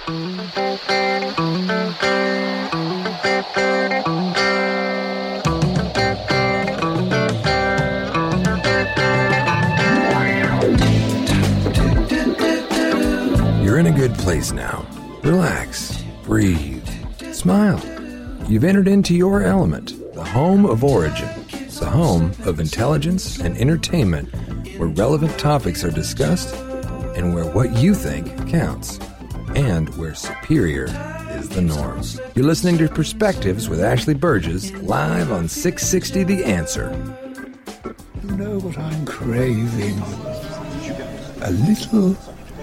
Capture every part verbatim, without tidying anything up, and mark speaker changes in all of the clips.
Speaker 1: You're in a good place now. Relax, breathe, smile. You've entered into your element, the home of origin, the home of intelligence and entertainment, where relevant topics are discussed and where what you think counts, and where superior is the norm. You're listening to Perspectives with Ashley Burgess, live on six sixty The Answer.
Speaker 2: You know what I'm craving? A little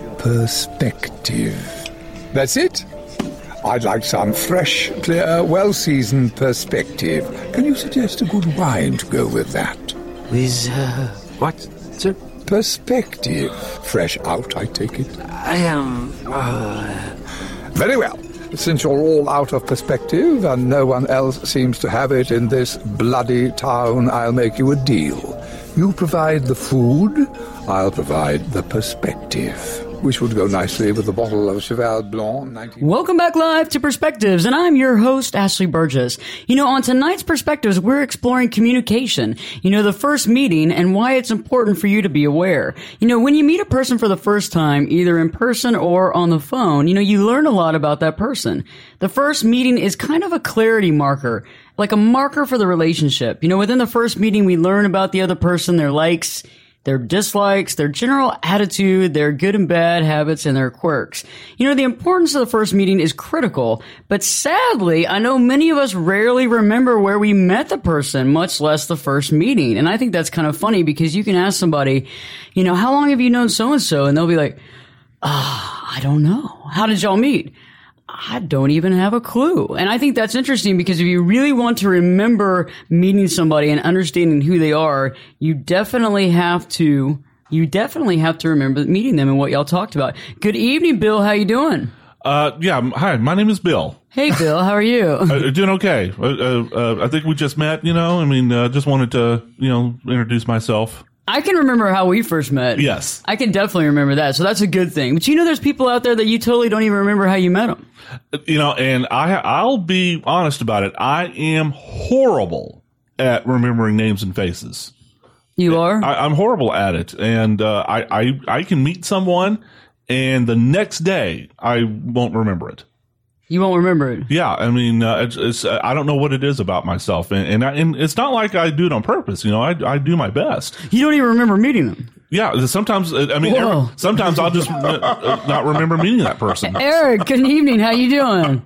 Speaker 2: perspective. That's it. I'd like some fresh, clear, well-seasoned perspective. Can you suggest a good wine to go with that?
Speaker 3: With, uh, what, sir?
Speaker 2: Perspective. Fresh out, I take it.
Speaker 3: I am, uh...
Speaker 2: Very well. Since you're all out of perspective and no one else seems to have it in this bloody town, I'll make you a deal. You provide the food, I'll provide the perspective, which would go nicely with a bottle of Cheval Blanc. nineteen-
Speaker 4: Welcome back live to Perspectives, and I'm your host, Ashley Burgess. You know, on tonight's Perspectives, we're exploring communication. You know, the first meeting and why it's important for you to be aware. You know, when you meet a person for the first time, either in person or on the phone, you know, you learn a lot about that person. The first meeting is kind of a clarity marker, like a marker for the relationship. You know, within the first meeting, we learn about the other person, their likes, their dislikes, their general attitude, their good and bad habits, and their quirks. You know, the importance of the first meeting is critical, but sadly, I know many of us rarely remember where we met the person, much less the first meeting. And I think that's kind of funny because you can ask somebody, you know, how long have you known so-and-so? And they'll be like, ah, oh, I don't know. How did y'all meet? I don't even have a clue. And I think that's interesting because if you really want to remember meeting somebody and understanding who they are, you definitely have to, you definitely have to remember meeting them and what y'all talked about. Good evening, Bill. How you doing?
Speaker 5: Uh, yeah. Hi, my name is Bill.
Speaker 4: Hey, Bill. How are you?
Speaker 5: uh, doing okay. Uh, uh, I think we just met, you know, I mean, uh, just wanted to, you know, introduce myself.
Speaker 4: I can remember how we first met.
Speaker 5: Yes.
Speaker 4: I can definitely remember that. So that's a good thing. But you know, there's people out there that you totally don't even remember how you met them.
Speaker 5: You know, and I, I'll be honest about it. I am horrible at remembering names and faces.
Speaker 4: You are?
Speaker 5: I, I'm horrible at it. And, uh, I, I, I can meet someone and the next day I won't remember it.
Speaker 4: You won't remember it.
Speaker 5: Yeah, I mean, uh, it's, it's, uh, I don't know what it is about myself, and and, I, and it's not like I do it on purpose. You know, I I do my best.
Speaker 4: You don't even remember meeting them.
Speaker 5: Yeah, sometimes I mean, every, sometimes I'll just uh, not remember meeting that person.
Speaker 4: Eric, good evening. How you doing?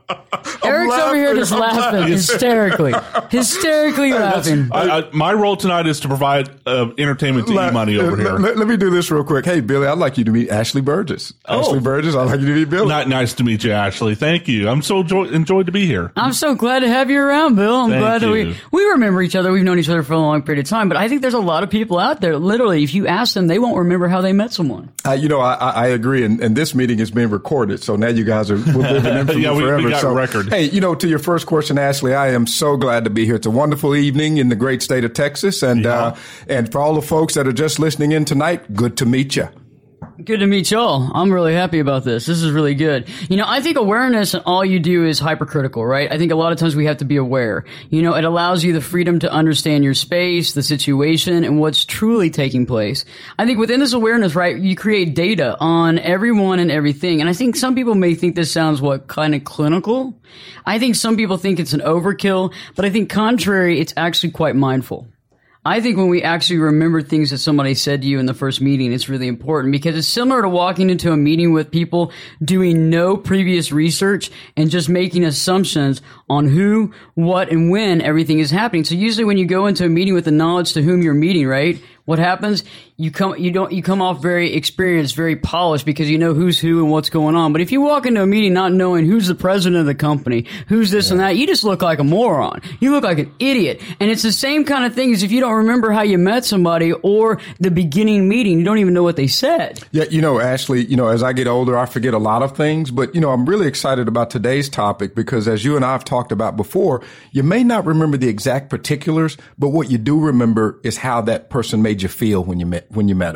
Speaker 4: Eric's
Speaker 5: laughing,
Speaker 4: over here just
Speaker 5: I'm
Speaker 4: laughing,
Speaker 5: laughing.
Speaker 4: hysterically, hysterically laughing.
Speaker 5: I, I, my role tonight is to provide uh, entertainment to
Speaker 6: let,
Speaker 5: E-Money over
Speaker 6: let,
Speaker 5: here.
Speaker 6: Let, let me do this real quick. Hey, Billy, I'd like you to meet Ashley Burgess.
Speaker 5: Oh.
Speaker 6: Ashley Burgess, I'd like you to meet Billy.
Speaker 5: Not nice to meet you, Ashley. Thank you. I'm so joy, enjoyed to be here.
Speaker 4: I'm so glad to have you around, Bill. I'm
Speaker 5: Thank
Speaker 4: glad that
Speaker 5: you.
Speaker 4: we we remember each other. We've known each other for a long period of time, but I think there's a lot of people out there. Literally, if you ask them, they won't remember how they met someone.
Speaker 6: Uh, you know, I, I agree, and, and this meeting is being recorded, so now you guys are will live in infamy
Speaker 5: Yeah, we- we
Speaker 6: forever.
Speaker 5: got
Speaker 6: so,
Speaker 5: a record.
Speaker 6: Hey, you know, to your first question, Ashley, I am so glad to be here. It's a wonderful evening in the great state of Texas, and
Speaker 5: Yeah.
Speaker 6: uh, and for all the folks that are just listening in tonight, good to meet you.
Speaker 4: Good to meet y'all. I'm really happy about this. This is really good. You know, I think awareness and all you do is hypercritical, right? I think a lot of times we have to be aware. You know, it allows you the freedom to understand your space, the situation, and what's truly taking place. I think within this awareness, right, you create data on everyone and everything. And I think some people may think this sounds, what, kind of clinical? I think some people think it's an overkill, but I think contrary, it's actually quite mindful. I think when we actually remember things that somebody said to you in the first meeting, it's really important because it's similar to walking into a meeting with people doing no previous research and just making assumptions on who, what, and when everything is happening. So usually when you go into a meeting with the knowledge to whom you're meeting, right? What happens? You come, you don't, you come off very experienced, very polished because you know who's who and what's going on. But if you walk into a meeting not knowing who's the president of the company, who's this and that, you just look like a moron. You look like an idiot. And it's the same kind of thing as if you don't remember how you met somebody or the beginning meeting. You don't even know what they said.
Speaker 6: Yeah, you know, Ashley, you know, as I get older, I forget a lot of things. But, you know, I'm really excited about today's topic because as you and I have talked about before, you may not remember the exact particulars, but what you do remember is how that person made you feel when you met when you met them.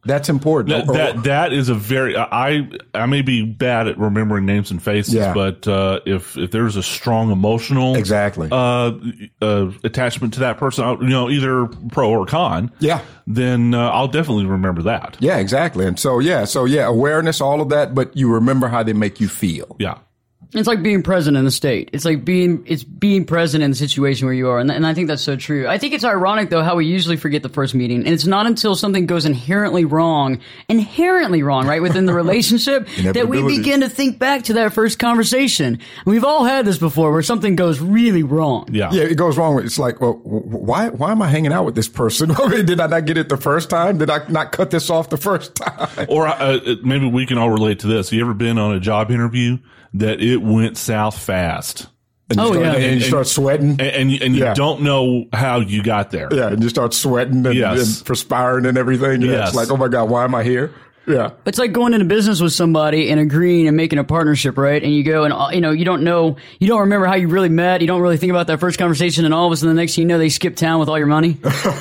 Speaker 6: That's important.
Speaker 5: That, that that is a very I I may be bad at remembering names and faces,
Speaker 6: Yeah.
Speaker 5: but uh, if if there's a strong emotional
Speaker 6: Exactly.
Speaker 5: uh, uh, attachment to that person, you know, either pro or con,
Speaker 6: Yeah.
Speaker 5: then uh, I'll definitely remember that.
Speaker 6: Yeah, exactly. And so, yeah, so yeah, awareness, all of that, but you remember how they make you feel.
Speaker 5: Yeah.
Speaker 4: It's like being present in the state. It's like being it's being present in the situation where you are, and, and I think that's so true. I think it's ironic though how we usually forget the first meeting, and it's not until something goes inherently wrong, inherently wrong, right within the relationship, that we
Speaker 6: Inevitability.
Speaker 4: begin to think back to that first conversation. We've all had this before, where something goes really wrong.
Speaker 5: Yeah.
Speaker 6: Yeah, it goes wrong. It's like, well, why, why am I hanging out with this person? I mean, did I not get it the first time? Did I not cut this off the first time?
Speaker 5: Or uh, maybe we can all relate to this. You ever been on a job interview that it went south fast?
Speaker 6: And you
Speaker 4: Oh,
Speaker 6: start,
Speaker 4: yeah.
Speaker 6: and you start sweating.
Speaker 5: And, and, you- and you
Speaker 6: Yeah.
Speaker 5: don't know how you got there.
Speaker 6: Yeah, and you start sweating and,
Speaker 5: Yes.
Speaker 6: and perspiring and everything. Yeah,
Speaker 5: Yes.
Speaker 6: It's like, oh my God, why am I here? Yeah.
Speaker 4: It's like going into business with somebody and agreeing and making a partnership, right? And you go and, uh, you know, you don't know, you don't remember how you really met. You don't really think about that first conversation. And all of a sudden, the next thing you know, they skip town with all your money.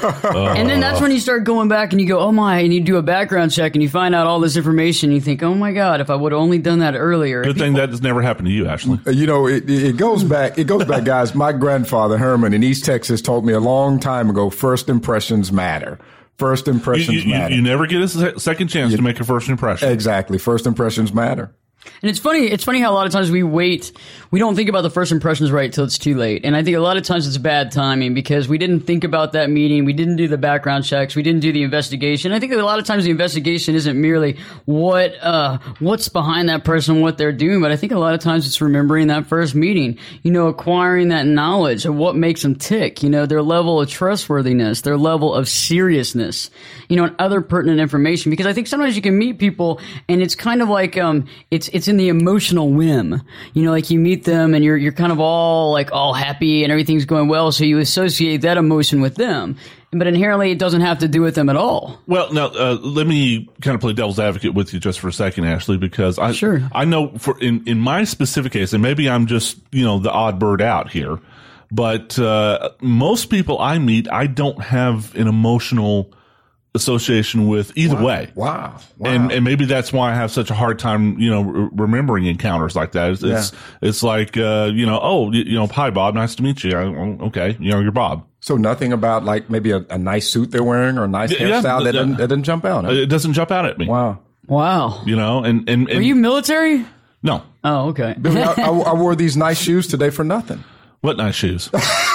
Speaker 4: And then that's when you start going back and you go, oh my, and you do a background check and you find out all this information. You think, oh my God, if I would have only done that earlier.
Speaker 5: Good thing that has never happened to you, Ashley.
Speaker 6: Uh, You know, it, it goes back, it goes back, guys. My grandfather, Herman, in East Texas told me a long time ago, first impressions matter. First
Speaker 5: You,
Speaker 6: impressions
Speaker 5: you, you,
Speaker 6: matter.
Speaker 5: you never get a se- second chance to make a first impression.
Speaker 6: Exactly. First impressions matter.
Speaker 4: And it's funny, it's funny how a lot of times we wait, we don't think about the first impressions right till it's too late. And I think a lot of times it's bad timing because we didn't think about that meeting, we didn't do the background checks, we didn't do the investigation. I think that a lot of times the investigation isn't merely what, uh, what's behind that person, what they're doing, but I think a lot of times it's remembering that first meeting, you know, acquiring that knowledge of what makes them tick, you know, their level of trustworthiness, their level of seriousness, you know, and other pertinent information. Because I think sometimes you can meet people and it's kind of like, um, it's, it's in the emotional whim, you know, like you meet them and you're, you're kind of all like all happy and everything's going well. So you associate that emotion with them, but inherently it doesn't have to do with them at all.
Speaker 5: Well, now uh, let me kind of play devil's advocate with you just for a second, Ashley, because I
Speaker 4: Sure.
Speaker 5: I know for in in my specific case, and maybe I'm just you know the odd bird out here, but uh, most people I meet, I don't have an emotional association with either way.
Speaker 6: Wow. Wow.
Speaker 5: And and maybe that's why I have such a hard time, you know, re- remembering encounters like that. It's
Speaker 6: Yeah.
Speaker 5: it's, it's like, uh, you know, oh, you, you know, hi Bob, nice to meet you. I, okay, you know, you're Bob.
Speaker 6: So nothing about like maybe a, a nice suit they're wearing or a nice
Speaker 5: Yeah,
Speaker 6: hairstyle that,
Speaker 5: yeah.
Speaker 6: doesn't, that doesn't jump out. Huh?
Speaker 5: It doesn't jump out at me.
Speaker 6: Wow.
Speaker 4: Wow.
Speaker 5: You know, and and, and
Speaker 4: Are you military?
Speaker 5: no,
Speaker 4: Oh, okay.
Speaker 6: I, I, I wore these nice shoes today for nothing.
Speaker 5: what nice shoes?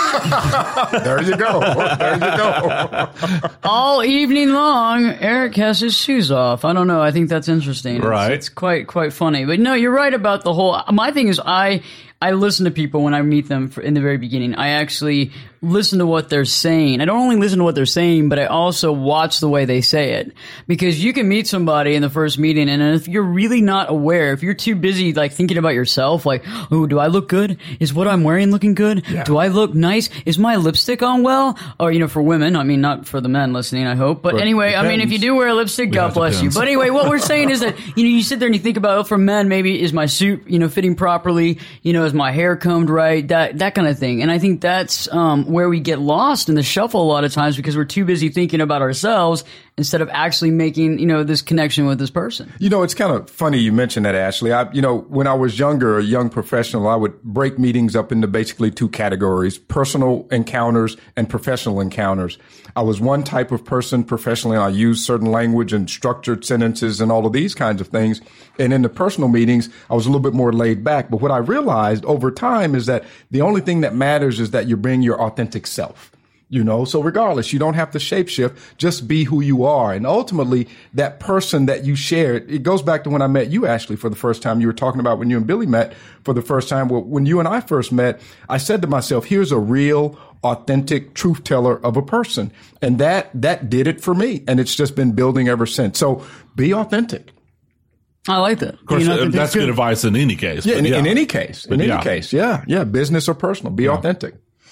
Speaker 6: There you go. There you go.
Speaker 4: All evening long, Eric has his shoes off. I don't know. I think that's interesting. It's-
Speaker 5: Right.
Speaker 4: It's, quite quite funny. But no, you're right about the whole. My thing is, I I listen to people when I meet them for, in the very beginning. I actually listen to what they're saying. I don't only listen to what they're saying, but I also watch the way they say it. Because you can meet somebody in the first meeting, and if you're really not aware, if you're too busy like thinking about yourself, like, oh, do I look good? Is what I'm wearing looking good? Do I look nice? Is my lipstick on well? Or, you know, for women, I mean, not for the men listening, I hope. But,
Speaker 6: But
Speaker 4: anyway, I mean, if you do wear a lipstick, God
Speaker 5: that
Speaker 4: bless you.
Speaker 5: depends.
Speaker 4: But anyway, what we're saying is that, you know, you sit there and you think about, oh, for men, maybe is my suit, you know, fitting properly? You know, is my hair combed right? That, that kind of thing. And I think that's, um, where we get lost in the shuffle a lot of times because we're too busy thinking about ourselves instead of actually making, you know, this connection with this person.
Speaker 6: You know, it's kind of funny you mentioned that, Ashley. I, you know, when I was younger, a young professional, I would break meetings up into basically two categories, personal encounters and professional encounters. I was one type of person professionally. I used certain language and structured sentences and all of these kinds of things. And in the personal meetings, I was a little bit more laid back. But what I realized over time is that the only thing that matters is that you're being your authentic self. You know, so regardless, you don't have to shapeshift, just be who you are. And ultimately, that person that you shared, it goes back to when I met you, Ashley, for the first time. You were talking about when you and Billy met for the first time. Well, when you and I first met, I said to myself, here's a real, authentic truth teller of a person. And that, that did it for me. And it's just been building ever since. So be authentic.
Speaker 4: I like that.
Speaker 5: Of course,
Speaker 4: You know, I
Speaker 5: uh,
Speaker 4: think
Speaker 5: that's good advice in any case.
Speaker 6: Yeah,
Speaker 5: but
Speaker 6: in, in any case, in
Speaker 5: But
Speaker 6: any
Speaker 5: yeah.
Speaker 6: case. Yeah. Yeah. Business or personal, be authentic.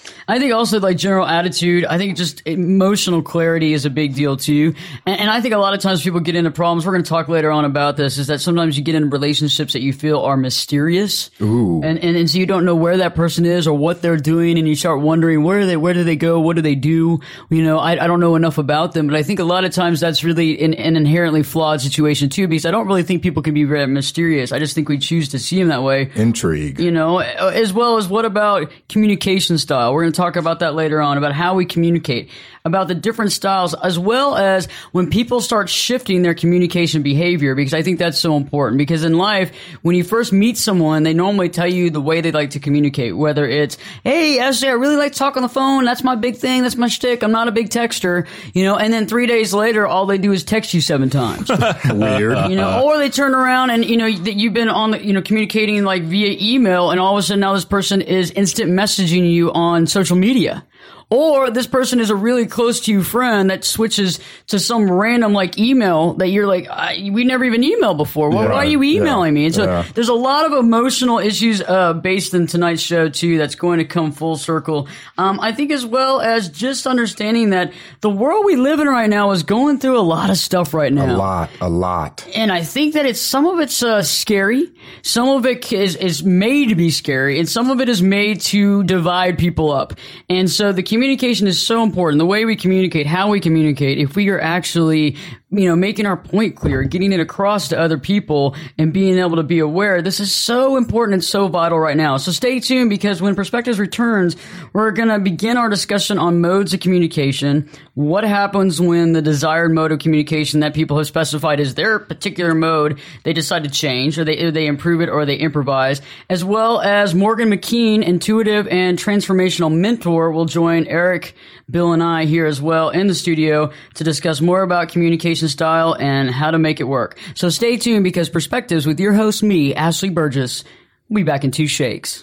Speaker 4: I think also like general attitude. I think just emotional clarity is a big deal too. And, and I think a lot of times people get into problems. We're going to talk later on about this. Is that sometimes you get into relationships that you feel are mysterious.
Speaker 6: Ooh.
Speaker 4: And, and and so you don't know where that person is or what they're doing, and you start wondering where are they, where do they go, what do they do? You know, I I don't know enough about them. But I think a lot of times that's really an, an inherently flawed situation too, because I don't really think people can be very mysterious. I just think we choose to see them that way.
Speaker 6: Intrigue.
Speaker 4: You know, as well as what about communication style? We're going to talk about that later on, about how we communicate, about the different styles, as well as when people start shifting their communication behavior, because I think that's so important. Because in life, when you first meet someone, they normally tell you the way they like to communicate, whether it's, hey, Ashley, I really like to talk on the phone. That's my big thing. That's my shtick. I'm not a big texter, you know, and then three days later, all they do is text you seven times.
Speaker 6: Weird.
Speaker 4: You know, or they turn around and, you know, you've been on the, you know, communicating like via email, and all of a sudden now this person is instant messaging you on social media. Or this person is a really close to you friend that switches to some random like email that you're like, I, we never even emailed before. Why,
Speaker 6: Yeah,
Speaker 4: why are you emailing
Speaker 6: yeah,
Speaker 4: me? And so
Speaker 6: yeah.
Speaker 4: there's a lot of emotional issues uh, based in tonight's show too that's going to come full circle. Um, I think as well as just understanding that the world we live in right now is going through a lot of stuff right now.
Speaker 6: A lot, a lot.
Speaker 4: And I think that it's some of it's uh, scary, some of it is is made to be scary, and some of it is made to divide people up. And so the communication is so important. The way we communicate, how we communicate, if we are actually, you know, making our point clear, getting it across to other people, and being able to be aware, this is so important and so vital right now. So stay tuned, because when Perspectives returns, we're going to begin our discussion on modes of communication. What happens when the desired mode of communication that people have specified as their particular mode, they decide to change, or they, or they improve it, or they improvise, as well as Morgan McKean, intuitive and transformational mentor, will join Eric, Bill, and I here as well in the studio to discuss more about communication style and how to make it work. So stay tuned, because Perspectives with your host, me, Ashley Burgess, will be back in two shakes.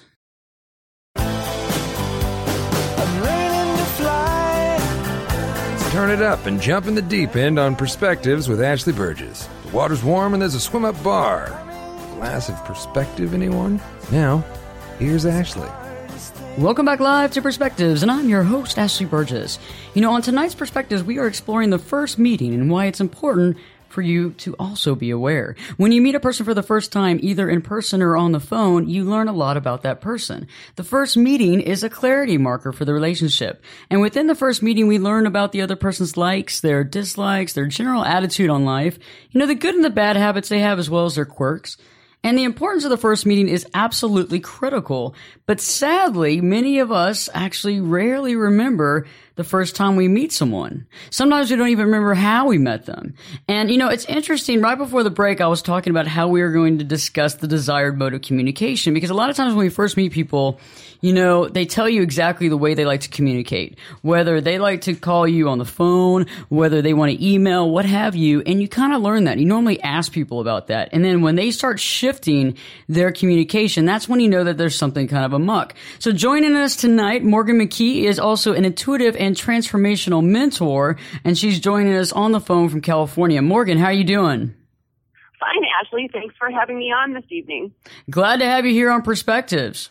Speaker 1: Turn it up and jump in the deep end on Perspectives with Ashley Burgess. The water's warm and there's a swim-up bar. A glass of perspective, anyone? Now, here's Ashley.
Speaker 4: Welcome back live to Perspectives, and I'm your host, Ashley Burgess. You know, on tonight's Perspectives, we are exploring the first meeting and why it's important for you to also be aware. When you meet a person for the first time, either in person or on the phone, you learn a lot about that person. The first meeting is a clarity marker for the relationship. And within the first meeting, we learn about the other person's likes, their dislikes, their general attitude on life, you know, the good and the bad habits they have, as well as their quirks. And the importance of the first meeting is absolutely critical. But sadly, many of us actually rarely remember the first time we meet someone. Sometimes we don't even remember how we met them. And, you know, it's interesting. Right before the break, I was talking about how we are going to discuss the desired mode of communication, because a lot of times when we first meet people, you know, they tell you exactly the way they like to communicate, whether they like to call you on the phone, whether they want to email, what have you. And you kind of learn that. You normally ask people about that. And then when they start shifting their communication, that's when you know that there's something kind of amok. So joining us tonight, Morgan McKee is also an intuitive and transformational mentor, and she's joining us on the phone from California. Morgan, how are you doing?
Speaker 7: Fine, Ashley. Thanks for having me on this evening.
Speaker 4: Glad to have you here on Perspectives.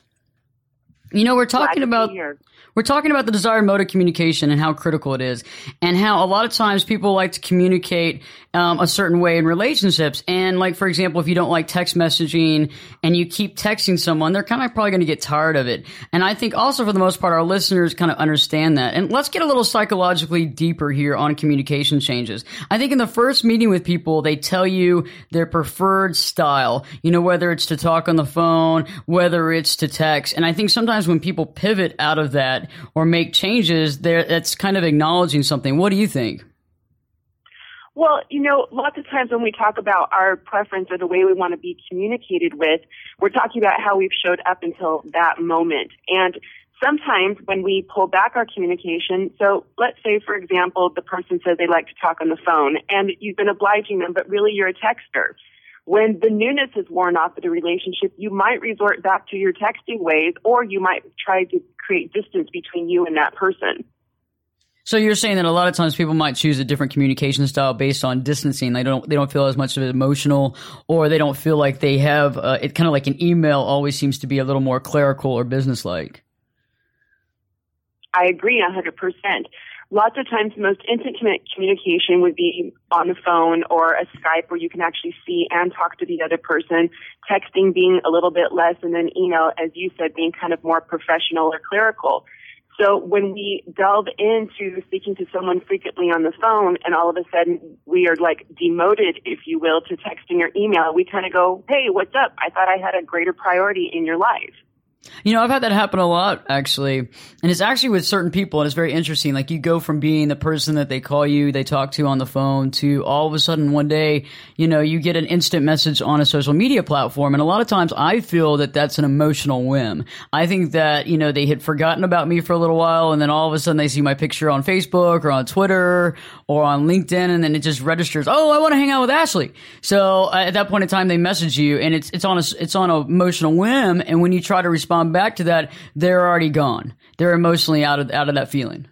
Speaker 4: You know, we're talking about we're talking about the desired mode of communication and how critical it is, and how a lot of times people like to communicate um, a certain way in relationships. And like, for example, if you don't like text messaging and you keep texting someone, they're kind of probably going to get tired of it. And I think also for the most part, our listeners kind of understand that. And let's get a little psychologically deeper here on communication changes. I think in the first meeting with people, they tell you their preferred style, you know, whether it's to talk on the phone, whether it's to text. And I think sometimes when people pivot out of that or make changes, there that's kind of acknowledging something. What do you think?
Speaker 7: Well, you know, lots of times when we talk about our preference or the way we want to be communicated with, we're talking about how we've showed up until that moment. And sometimes when we pull back our communication, so let's say, for example, the person says they like to talk on the phone, and you've been obliging them, but really you're a texter. When the newness is worn off of the relationship, you might resort back to your texting ways, or you might try to create distance between you and that person.
Speaker 4: So you're saying that a lot of times people might choose a different communication style based on distancing. They don't they don't feel as much of it emotional, or they don't feel like they have uh, it. Kind of like an email always seems to be a little more clerical or businesslike.
Speaker 7: I agree one hundred percent. Lots of times the most intimate communication would be on the phone or a Skype where you can actually see and talk to the other person, texting being a little bit less, and then email, as you said, being kind of more professional or clerical. So when we delve into speaking to someone frequently on the phone and all of a sudden we are like demoted, if you will, to texting or email, we kind of go, hey, what's up? I thought I had a greater priority in your life.
Speaker 4: You know, I've had that happen a lot, actually. And it's actually with certain people, and it's very interesting. Like, you go from being the person that they call you, they talk to on the phone, to all of a sudden one day, you know, you get an instant message on a social media platform. And a lot of times I feel that that's an emotional whim. I think that, you know, they had forgotten about me for a little while, and then all of a sudden they see my picture on Facebook or on Twitter or on LinkedIn, and then it just registers, oh, I want to hang out with Ashley. So uh, at that point in time, they message you, and it's, it's on a, it's on an emotional whim. And when you try to respond back to that, they're already gone. They're emotionally out of out of that feeling.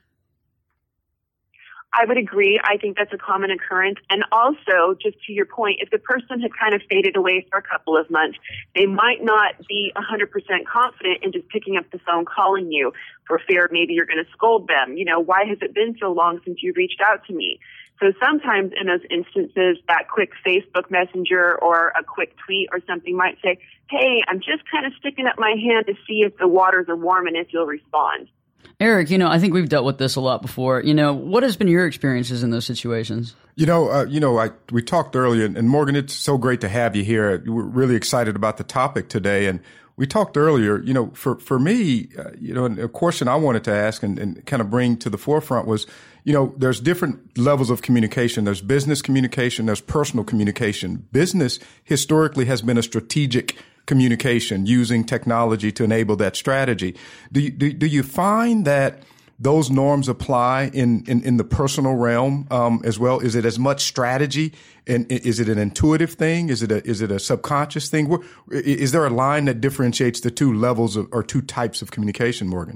Speaker 7: I would agree. I think that's a common occurrence. And also, just to your point, if the person had kind of faded away for a couple of months, they might not be one hundred percent confident in just picking up the phone, calling you, for fear maybe you're going to scold them. You know, why has it been so long since you reached out to me? So sometimes in those instances, that quick Facebook Messenger or a quick tweet or something might say, hey, I'm just kind of sticking up my hand to see if the waters are warm and if you'll respond.
Speaker 4: Eric, you know, I think we've dealt with this a lot before. You know, what has been your experiences in those situations?
Speaker 6: You know, uh, you know, I, we talked earlier, and Morgan, it's so great to have you here. We're really excited about the topic today. And we talked earlier, you know, for, for me, uh, you know, a question I wanted to ask and, and kind of bring to the forefront was, you know, there's different levels of communication. There's business communication. There's personal communication. Business historically has been a strategic communication using technology to enable that strategy. Do you, do, do you find that those norms apply in, in, in the personal realm um, as well? Is it as much strategy, and is it an intuitive thing? Is it a is it a subconscious thing? Is there a line that differentiates the two levels of, or two types of communication, Morgan?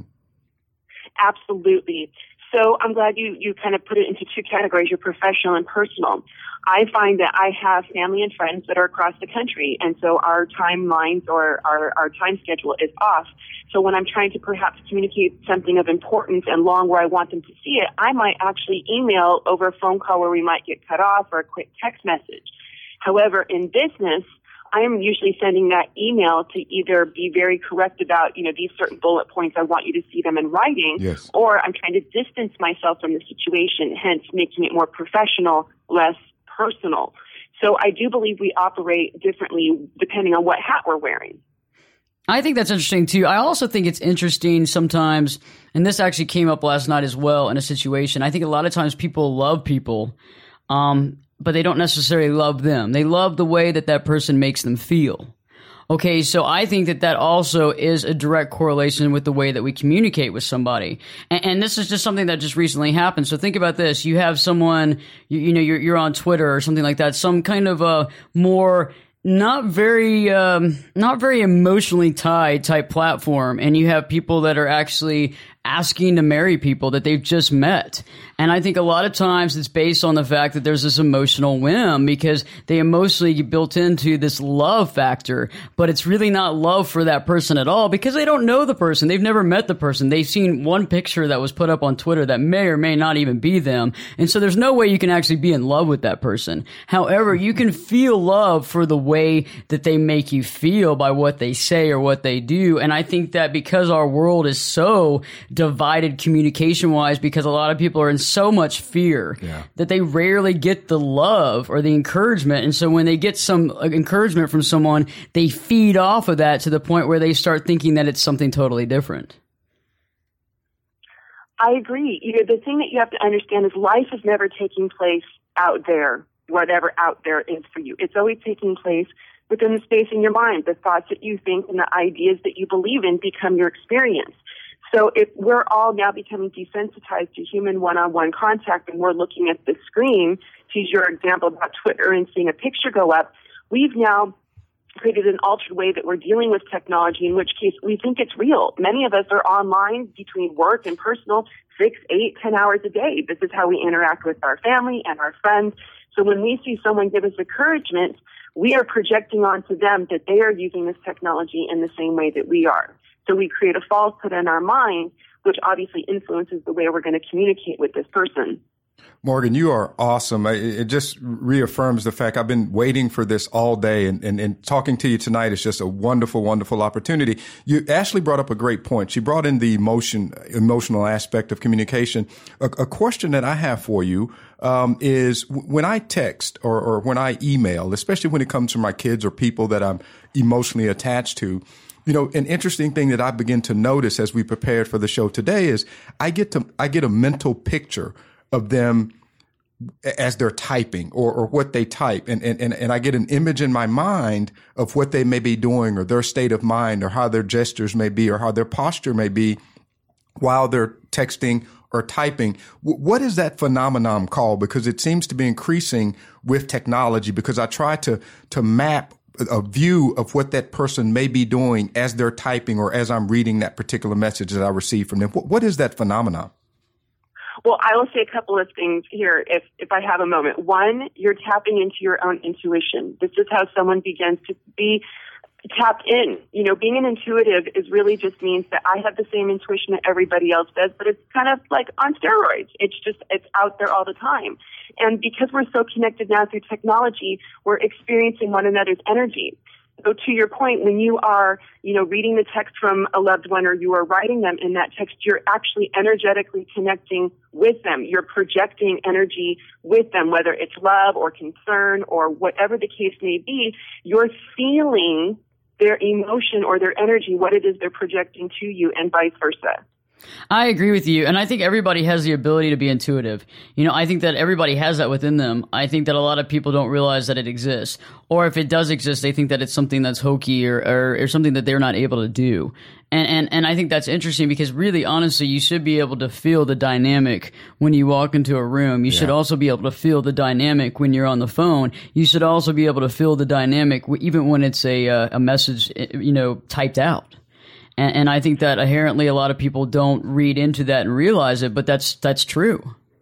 Speaker 7: Absolutely. So I'm glad you, you kind of put it into two categories, your professional and personal. I find that I have family and friends that are across the country, and so our timelines or our, our time schedule is off. So when I'm trying to perhaps communicate something of importance and long where I want them to see it, I might actually email over a phone call where we might get cut off, or a quick text message. However, in business, I am usually sending that email to either be very correct about, you know, these certain bullet points, I want you to see them in writing,
Speaker 6: yes, or
Speaker 7: I'm trying to distance myself from the situation, hence making it more professional, less personal. So I do believe we operate differently depending on what hat we're wearing.
Speaker 4: I think that's interesting too. I also think it's interesting sometimes, and this actually came up last night as well in a situation. I think a lot of times people love people, um, but they don't necessarily love them. They love the way that that person makes them feel. Okay, so I think that that also is a direct correlation with the way that we communicate with somebody. And, and this is just something that just recently happened. So think about this. You have someone, you, you know, you're, you're on Twitter or something like that, some kind of a more not very, um, not very emotionally tied type platform. And you have people that are actually asking to marry people that they've just met. And I think a lot of times it's based on the fact that there's this emotional whim because they emotionally built into this love factor, but it's really not love for that person at all because they don't know the person. They've never met the person. They've seen one picture that was put up on Twitter that may or may not even be them. And so there's no way you can actually be in love with that person. However, you can feel love for the way that they make you feel by what they say or what they do. And I think that because our world is so divided communication wise, because a lot of people are in so much fear yeah. that they rarely get the love or the encouragement. And so when they get some encouragement from someone, they feed off of that to the point where they start thinking that it's something totally different.
Speaker 7: I agree. You know, the thing that you have to understand is life is never taking place out there, whatever out there is for you. It's always taking place within the space in your mind. The thoughts that you think and the ideas that you believe in become your experience. So if we're all now becoming desensitized to human one-on-one contact and we're looking at the screen, to use your example about Twitter and seeing a picture go up, we've now created an altered way that we're dealing with technology, in which case we think it's real. Many of us are online between work and personal six, eight, ten hours a day. This is how we interact with our family and our friends. So when we see someone give us encouragement, we are projecting onto them that they are using this technology in the same way that we are. So we create a falsehood in our mind, which obviously influences the way we're going to communicate with this person.
Speaker 6: Morgan, you are awesome. It just reaffirms the fact I've been waiting for this all day, and, and, and talking to you tonight is just a wonderful, wonderful opportunity. You, Ashley brought up a great point. She brought in the emotion, emotional aspect of communication. A, a question that I have for you um, is when I text or, or when I email, especially when it comes to my kids or people that I'm emotionally attached to, you know, an interesting thing that I begin to notice as we prepared for the show today is I get to I get a mental picture of them as they're typing or, or what they type. And, and, and I get an image in my mind of what they may be doing or their state of mind or how their gestures may be or how their posture may be while they're texting or typing. W- what is that phenomenon called? Because it seems to be increasing with technology, because I try to, to map a view of what that person may be doing as they're typing or as I'm reading that particular message that I receive from them. What, what is that phenomenon?
Speaker 7: Well, I will say a couple of things here if, if I have a moment. One, you're tapping into your own intuition. This is how someone begins to be tapped in. You know, being an intuitive is really just means that I have the same intuition that everybody else does, but it's kind of like on steroids. It's just, it's out there all the time. And because we're so connected now through technology, we're experiencing one another's energy. So to your point, when you are, you know, reading the text from a loved one or you are writing them in that text, you're actually energetically connecting with them. You're projecting energy with them, whether it's love or concern or whatever the case may be. You're feeling their emotion or their energy, what it is they're projecting to you, and vice versa.
Speaker 4: I agree with you, and I think everybody has the ability to be intuitive. You know, I think that everybody has that within them. I think that a lot of people don't realize that it exists, or if it does exist, they think that it's something that's hokey or, or, or something that they're not able to do. And, and and I think that's interesting because really, honestly, you should be able to feel the dynamic when you walk into a room. You yeah. should also be able to feel the dynamic when you're on the phone. You should also be able to feel the dynamic even when it's a uh, a message, you know, typed out. And, and I think that inherently a lot of people don't read into that and realize it, but that's that's true.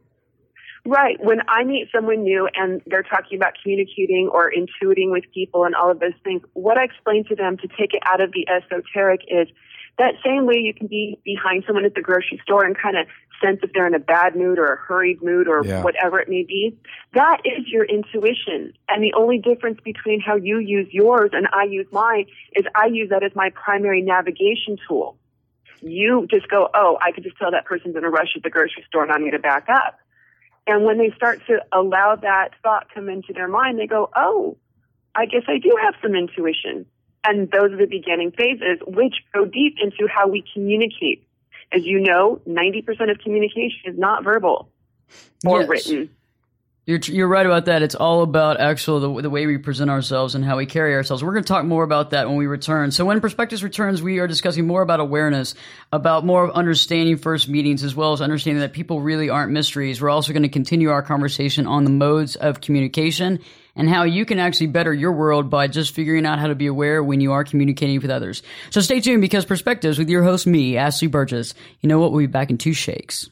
Speaker 7: Right. When I meet someone new and they're talking about communicating or intuiting with people and all of those things, what I explain to them to take it out of the esoteric is that same way you can be behind someone at the grocery store and kind of sense if they're in a bad mood or a hurried mood or yeah. whatever it may be. That is your intuition. And the only difference between how you use yours and I use mine is I use that as my primary navigation tool. You just go, oh, I could just tell that person's in a rush at the grocery store and I'm going to back up. And when they start to allow that thought come into their mind, they go, oh, I guess I do have some intuition. And those are the beginning phases, which go deep into how we communicate. As you know, ninety percent of communication is not verbal or
Speaker 4: yes.
Speaker 7: written.
Speaker 4: You're you're right about that. It's all about actual the, the way we present ourselves and how we carry ourselves. We're going to talk more about that when we return. So when Perspectives returns, we are discussing more about awareness, about more of understanding first meetings, as well as understanding that people really aren't mysteries. We're also going to continue our conversation on the modes of communication and how you can actually better your world by just figuring out how to be aware when you are communicating with others. So stay tuned, because Perspectives with your host, me, Ashley Burgess. You know what? We'll be back in two shakes.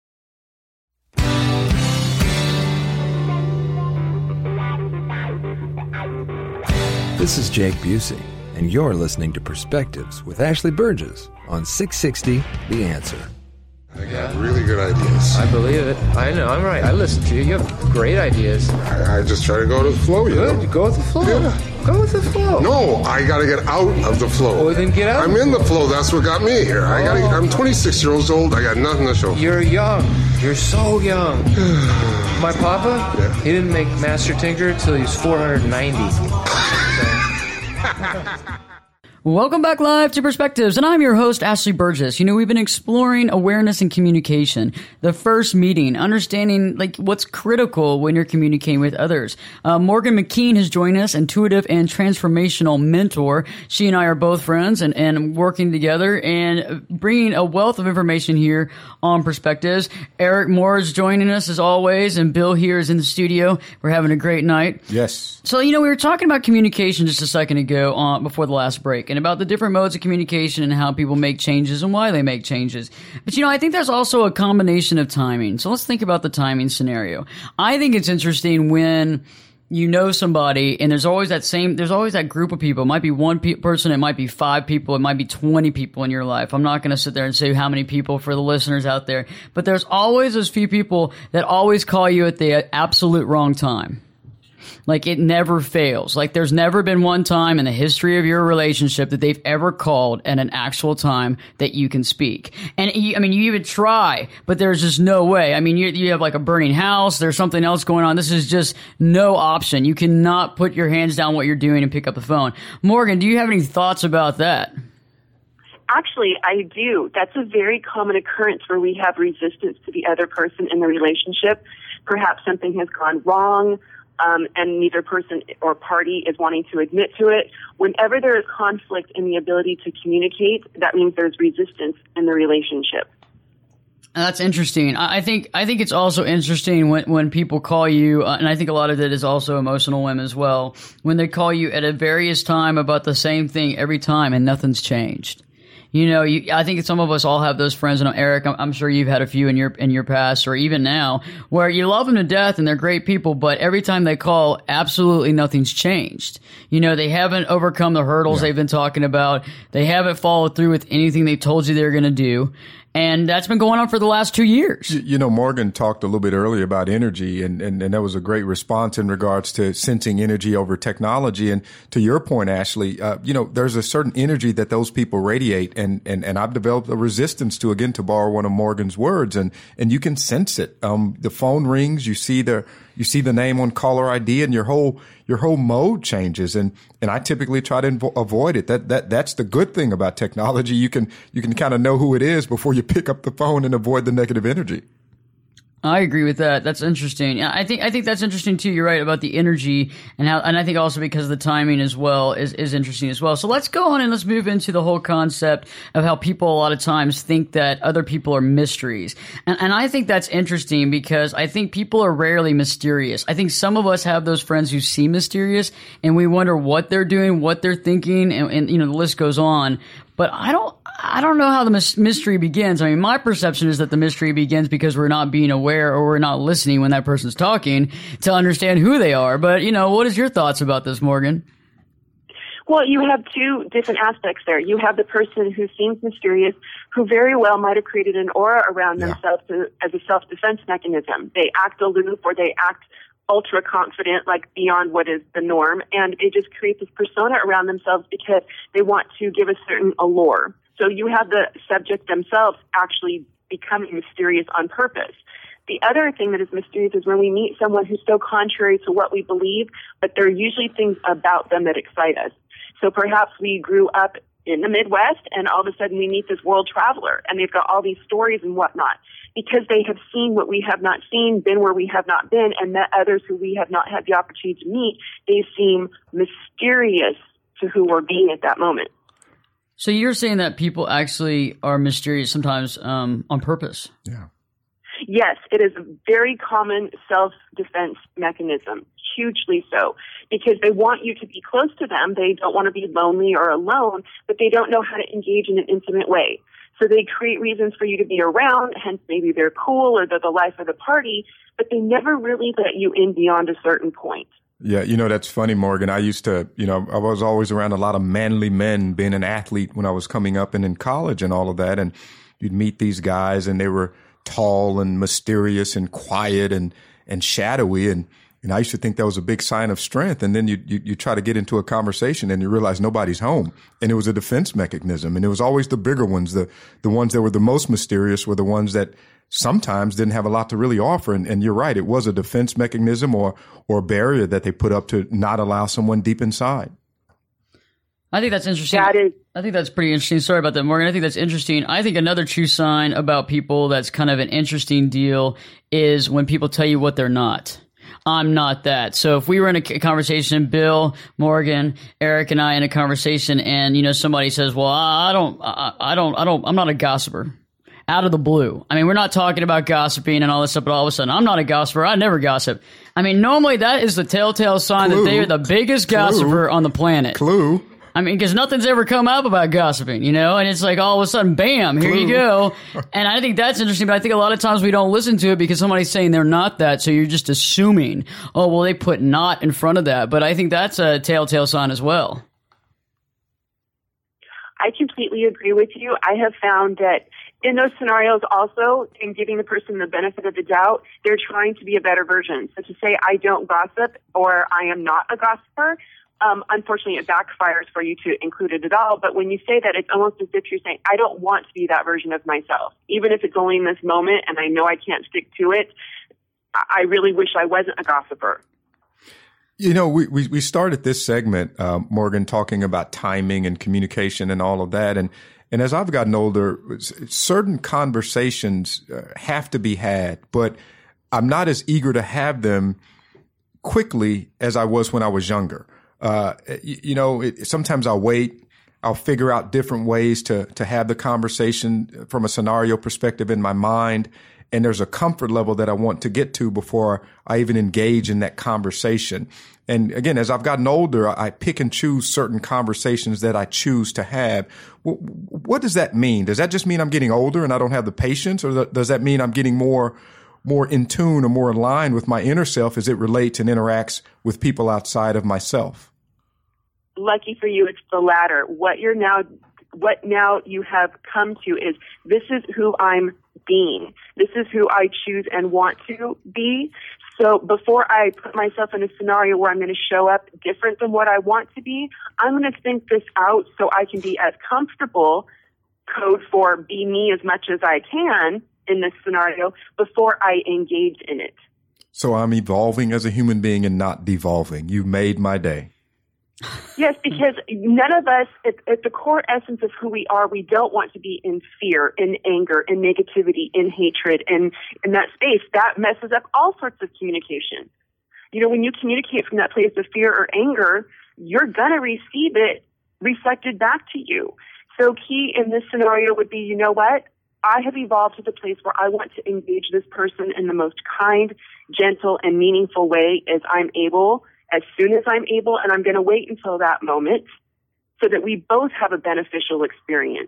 Speaker 1: This is Jake Busey, and you're listening to Perspectives with Ashley Burgess on six sixty The Answer.
Speaker 8: I got really good ideas.
Speaker 3: I believe it. I know. I'm right. I listen to you. You have great ideas.
Speaker 8: I, I just try to go with the flow, you
Speaker 3: Good.
Speaker 8: know?
Speaker 3: Go with the flow.
Speaker 8: Yeah.
Speaker 3: Go with the flow.
Speaker 8: No, I got to get out of the flow.
Speaker 3: Well, then get out.
Speaker 8: I'm in the flow. That's what got me here. I got. I'm twenty-six years old. I got nothing to show.
Speaker 3: You're young. You're so young. My papa,
Speaker 8: yeah.
Speaker 3: he didn't make Master Tinker until he was four hundred ninety.
Speaker 4: Welcome back live to Perspectives, and I'm your host, Ashley Burgess. You know, we've been exploring awareness and communication, the first meeting, understanding like what's critical when you're communicating with others. Uh, Morgan McKean has joined us, intuitive and transformational mentor. She and I are both friends and, and working together and bringing a wealth of information here on Perspectives. Eric Moore is joining us as always, and Bill here is in the studio. We're having a great night.
Speaker 6: Yes.
Speaker 4: So, you know, we were talking about communication just a second ago on, before the last break, and about the different modes of communication and how people make changes and why they make changes. But, you know, I think there's also a combination of timing. So let's think about the timing scenario. I think it's interesting when you know somebody, and there's always that same, there's always that group of people. It might be one pe- person, it might be five people, it might be twenty people in your life. I'm not going to sit there and say how many people for the listeners out there, but there's always those few people that always call you at the absolute wrong time. Like, it never fails. Like, there's never been one time in the history of your relationship that they've ever called at an actual time that you can speak. And, you, I mean, you even try, but there's just no way. I mean, you, you have, like, a burning house. There's something else going on. This is just no option. You cannot put your hands down what you're doing and pick up the phone. Morgan, do you have any thoughts about that?
Speaker 7: Actually, I do. That's a very common occurrence where we have resistance to the other person in the relationship. Perhaps something has gone wrong. Um, and neither person or party is wanting to admit to it. Whenever there is conflict in the ability to communicate, that means there's resistance in the relationship.
Speaker 4: That's interesting. I think I think it's also interesting when, when people call you, uh, and I think a lot of it is also emotional women as well, when they call you at a various time about the same thing every time and nothing's changed. You know, you, I think some of us all have those friends, and Eric, I'm, I'm sure you've had a few in your in your past or even now, where you love them to death and they're great people, but every time they call, absolutely nothing's changed. You know, they haven't overcome the hurdles yeah. they've been talking about. They haven't followed through with anything they told you they were going to do. And that's been going on for the last two years.
Speaker 6: You know, Morgan talked a little bit earlier about energy, and, and, and that was a great response in regards to sensing energy over technology. And to your point, Ashley, uh, you know, there's a certain energy that those people radiate, and, and, and I've developed a resistance to, again, to borrow one of Morgan's words, and, and you can sense it. Um, the phone rings, you see the, you see the name on caller I D, and your whole, your whole mode changes. And, and I typically try to invo- avoid it. That, that, that's the good thing about technology. You can, you can kind of know who it is before you pick up the phone and avoid the negative energy.
Speaker 4: I agree with that. That's interesting. I think I think that's interesting too. You're right about the energy, and how, and I think also because the timing as well is, is interesting as well. So let's go on and let's move into the whole concept of how people a lot of times think that other people are mysteries. And, and I think that's interesting because I think people are rarely mysterious. I think some of us have those friends who seem mysterious, and we wonder what they're doing, what they're thinking, and, and you know, the list goes on. But I don't, I don't know how the mis- mystery begins. I mean, my perception is that the mystery begins because we're not being aware or we're not listening when that person's talking to understand who they are. But, you know, what is your thoughts about this, Morgan?
Speaker 7: Well, you have two different aspects there. You have the person who seems mysterious, who very well might have created an aura around yeah. themselves to, as a self-defense mechanism. They act aloof or they act ultra confident, like beyond what is the norm, and they just create this persona around themselves because they want to give a certain allure. So you have the subject themselves actually becoming mysterious on purpose. The other thing that is mysterious is when we meet someone who's so contrary to what we believe, but there are usually things about them that excite us. So perhaps we grew up in the Midwest, and all of a sudden we meet this world traveler, and they've got all these stories and whatnot. Because they have seen what we have not seen, been where we have not been, and met others who we have not had the opportunity to meet, they seem mysterious to who we're being at that moment.
Speaker 4: So you're saying that people actually are mysterious sometimes um, on purpose?
Speaker 6: Yeah.
Speaker 7: Yes, it is a very common self-defense mechanism, hugely so, because they want you to be close to them. They don't want to be lonely or alone, but they don't know how to engage in an intimate way. So they create reasons for you to be around, hence maybe they're cool or they're the life of the party, but they never really let you in beyond a certain point.
Speaker 6: Yeah, you know, that's funny, Morgan. I used to, you know, I was always around a lot of manly men, being an athlete when I was coming up and in college and all of that. And you'd meet these guys and they were tall and mysterious and quiet and, and shadowy. And, and I used to think that was a big sign of strength. And then you, you, you try to get into a conversation and you realize nobody's home. And it was a defense mechanism. And it was always the bigger ones. The, the ones that were the most mysterious were the ones that sometimes didn't have a lot to really offer. And, and you're right. It was a defense mechanism or, or a barrier that they put up to not allow someone deep inside.
Speaker 4: I think that's interesting.
Speaker 7: That is-
Speaker 4: I think that's pretty interesting. Sorry about that, Morgan. I think that's interesting. I think another true sign about people that's kind of an interesting deal is when people tell you what they're not. I'm not that. So if we were in a conversation, Bill, Morgan, Eric, and I in a conversation, and you know somebody says, "Well, I don't, I, I don't, I don't, I'm not a gossiper." Out of the blue. I mean, we're not talking about gossiping and all this stuff, but all of a sudden, I'm not a gossiper. I never gossip. I mean, normally that is the telltale sign Clue. that they are the biggest Clue. gossiper on the planet.
Speaker 6: Clue.
Speaker 4: I mean, because nothing's ever come up about gossiping, you know, and it's like all of a sudden, bam, here you go. And I think that's interesting, but I think a lot of times we don't listen to it because somebody's saying they're not that, so you're just assuming, oh, well, they put not in front of that. But I think that's a telltale sign as well.
Speaker 7: I completely agree with you. I have found that in those scenarios also, in giving the person the benefit of the doubt, they're trying to be a better version. So to say, I don't gossip or I am not a gossiper, um, unfortunately it backfires for you to include it at all. But when you say that, it's almost as if you're saying, I don't want to be that version of myself. Even if it's only in this moment and I know I can't stick to it, I really wish I wasn't a gossiper.
Speaker 6: You know, we, we, we started this segment, uh, Morgan, talking about timing and communication and all of that. And, and as I've gotten older, certain conversations uh, have to be had, but I'm not as eager to have them quickly as I was when I was younger. Uh, you, you know, it, sometimes I'll wait. I'll figure out different ways to, to have the conversation from a scenario perspective in my mind. And there's a comfort level that I want to get to before I even engage in that conversation. And again, as I've gotten older, I pick and choose certain conversations that I choose to have. What does that mean? Does that just mean I'm getting older and I don't have the patience? Or does that mean I'm getting more, more in tune or more in line with my inner self as it relates and interacts with people outside of myself?
Speaker 7: Lucky for you, it's the latter. What you're now, what now you have come to is, this is who I'm being. This is who I choose and want to be. So before I put myself in a scenario where I'm going to show up different than what I want to be, I'm going to think this out so I can be as comfortable, code for be me as much as I can in this scenario before I engage in it.
Speaker 6: So I'm evolving as a human being and not devolving. You made my day.
Speaker 7: Yes, because none of us, at, at the core essence of who we are, we don't want to be in fear, in anger, in negativity, in hatred, and in that space. That messes up all sorts of communication. You know, when you communicate from that place of fear or anger, you're going to receive it reflected back to you. So key in this scenario would be, you know what? I have evolved to the place where I want to engage this person in the most kind, gentle, and meaningful way as I'm able, as soon as I'm able, and I'm going to wait until that moment so that we both have a beneficial experience.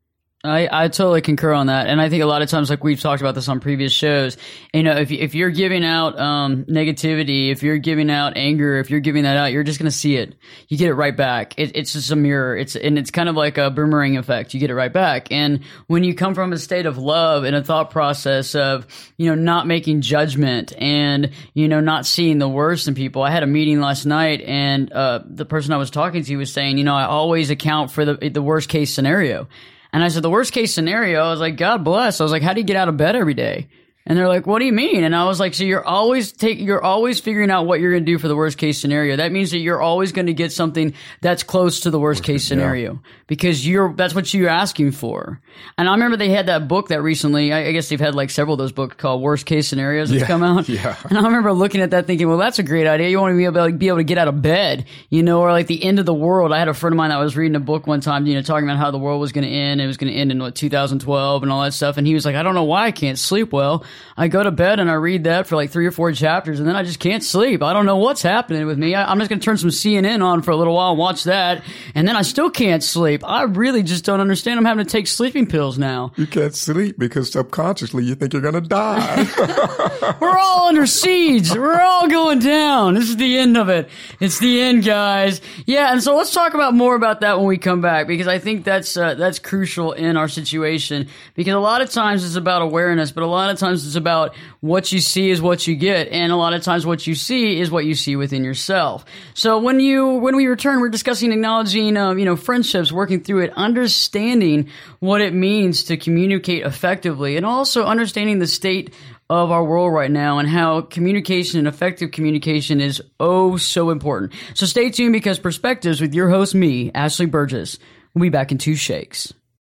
Speaker 4: I, I totally concur on that. And I think a lot of times, like we've talked about this on previous shows, you know, if, if you're giving out um, negativity, if you're giving out anger, if you're giving that out, you're just going to see it. You get it right back. It, it's just a mirror. It's and it's kind of like a boomerang effect. You get it right back. And when you come from a state of love and a thought process of, you know, not making judgment and, you know, not seeing the worst in people. I had a meeting last night and uh, the person I was talking to was saying, you know, I always account for the the worst case scenario. And I said, the worst case scenario, I was like, God bless. I was like, how do you get out of bed every day? And they're like, what do you mean? And I was like, so you're always take, you're always figuring out what you're going to do for the worst case scenario. That means that you're always going to get something that's close to the worst case scenario yeah. because you're, that's what you're asking for. And I remember they had that book that recently, I, I guess they've had like several of those books called Worst Case Scenarios that's
Speaker 6: yeah,
Speaker 4: come out.
Speaker 6: Yeah.
Speaker 4: And I remember looking at that thinking, well, that's a great idea. You want to be able to, like, be able to get out of bed, you know, or like the end of the world. I had a friend of mine that was reading a book one time, you know, talking about how the world was going to end. It was going to end in what, two thousand twelve and all that stuff. And he was like, I don't know why I can't sleep well. I go to bed and I read that for like three or four chapters and then I just can't sleep. I don't know what's happening with me. I, I'm just going to turn some C N N on for a little while and watch that. And then I still can't sleep. I really just don't understand. I'm having to take sleeping pills now.
Speaker 6: You can't sleep because subconsciously you think you're going to die.
Speaker 4: We're all under siege. We're all going down. This is the end of it. It's the end, guys. Yeah. And so let's talk about more about that when we come back, because I think that's, uh, that's crucial in our situation, because a lot of times it's about awareness, but a lot of times it's about what you see is what you get. And a lot of times what you see is what you see within yourself. So when you, when we return, we're discussing acknowledging, um, you know, friendships, working through it, understanding what it means to communicate effectively, and also understanding the state of our world right now and how communication and effective communication is oh so important. So stay tuned, because Perspectives with your host, me, Ashley Burgess. We'll be back in two shakes.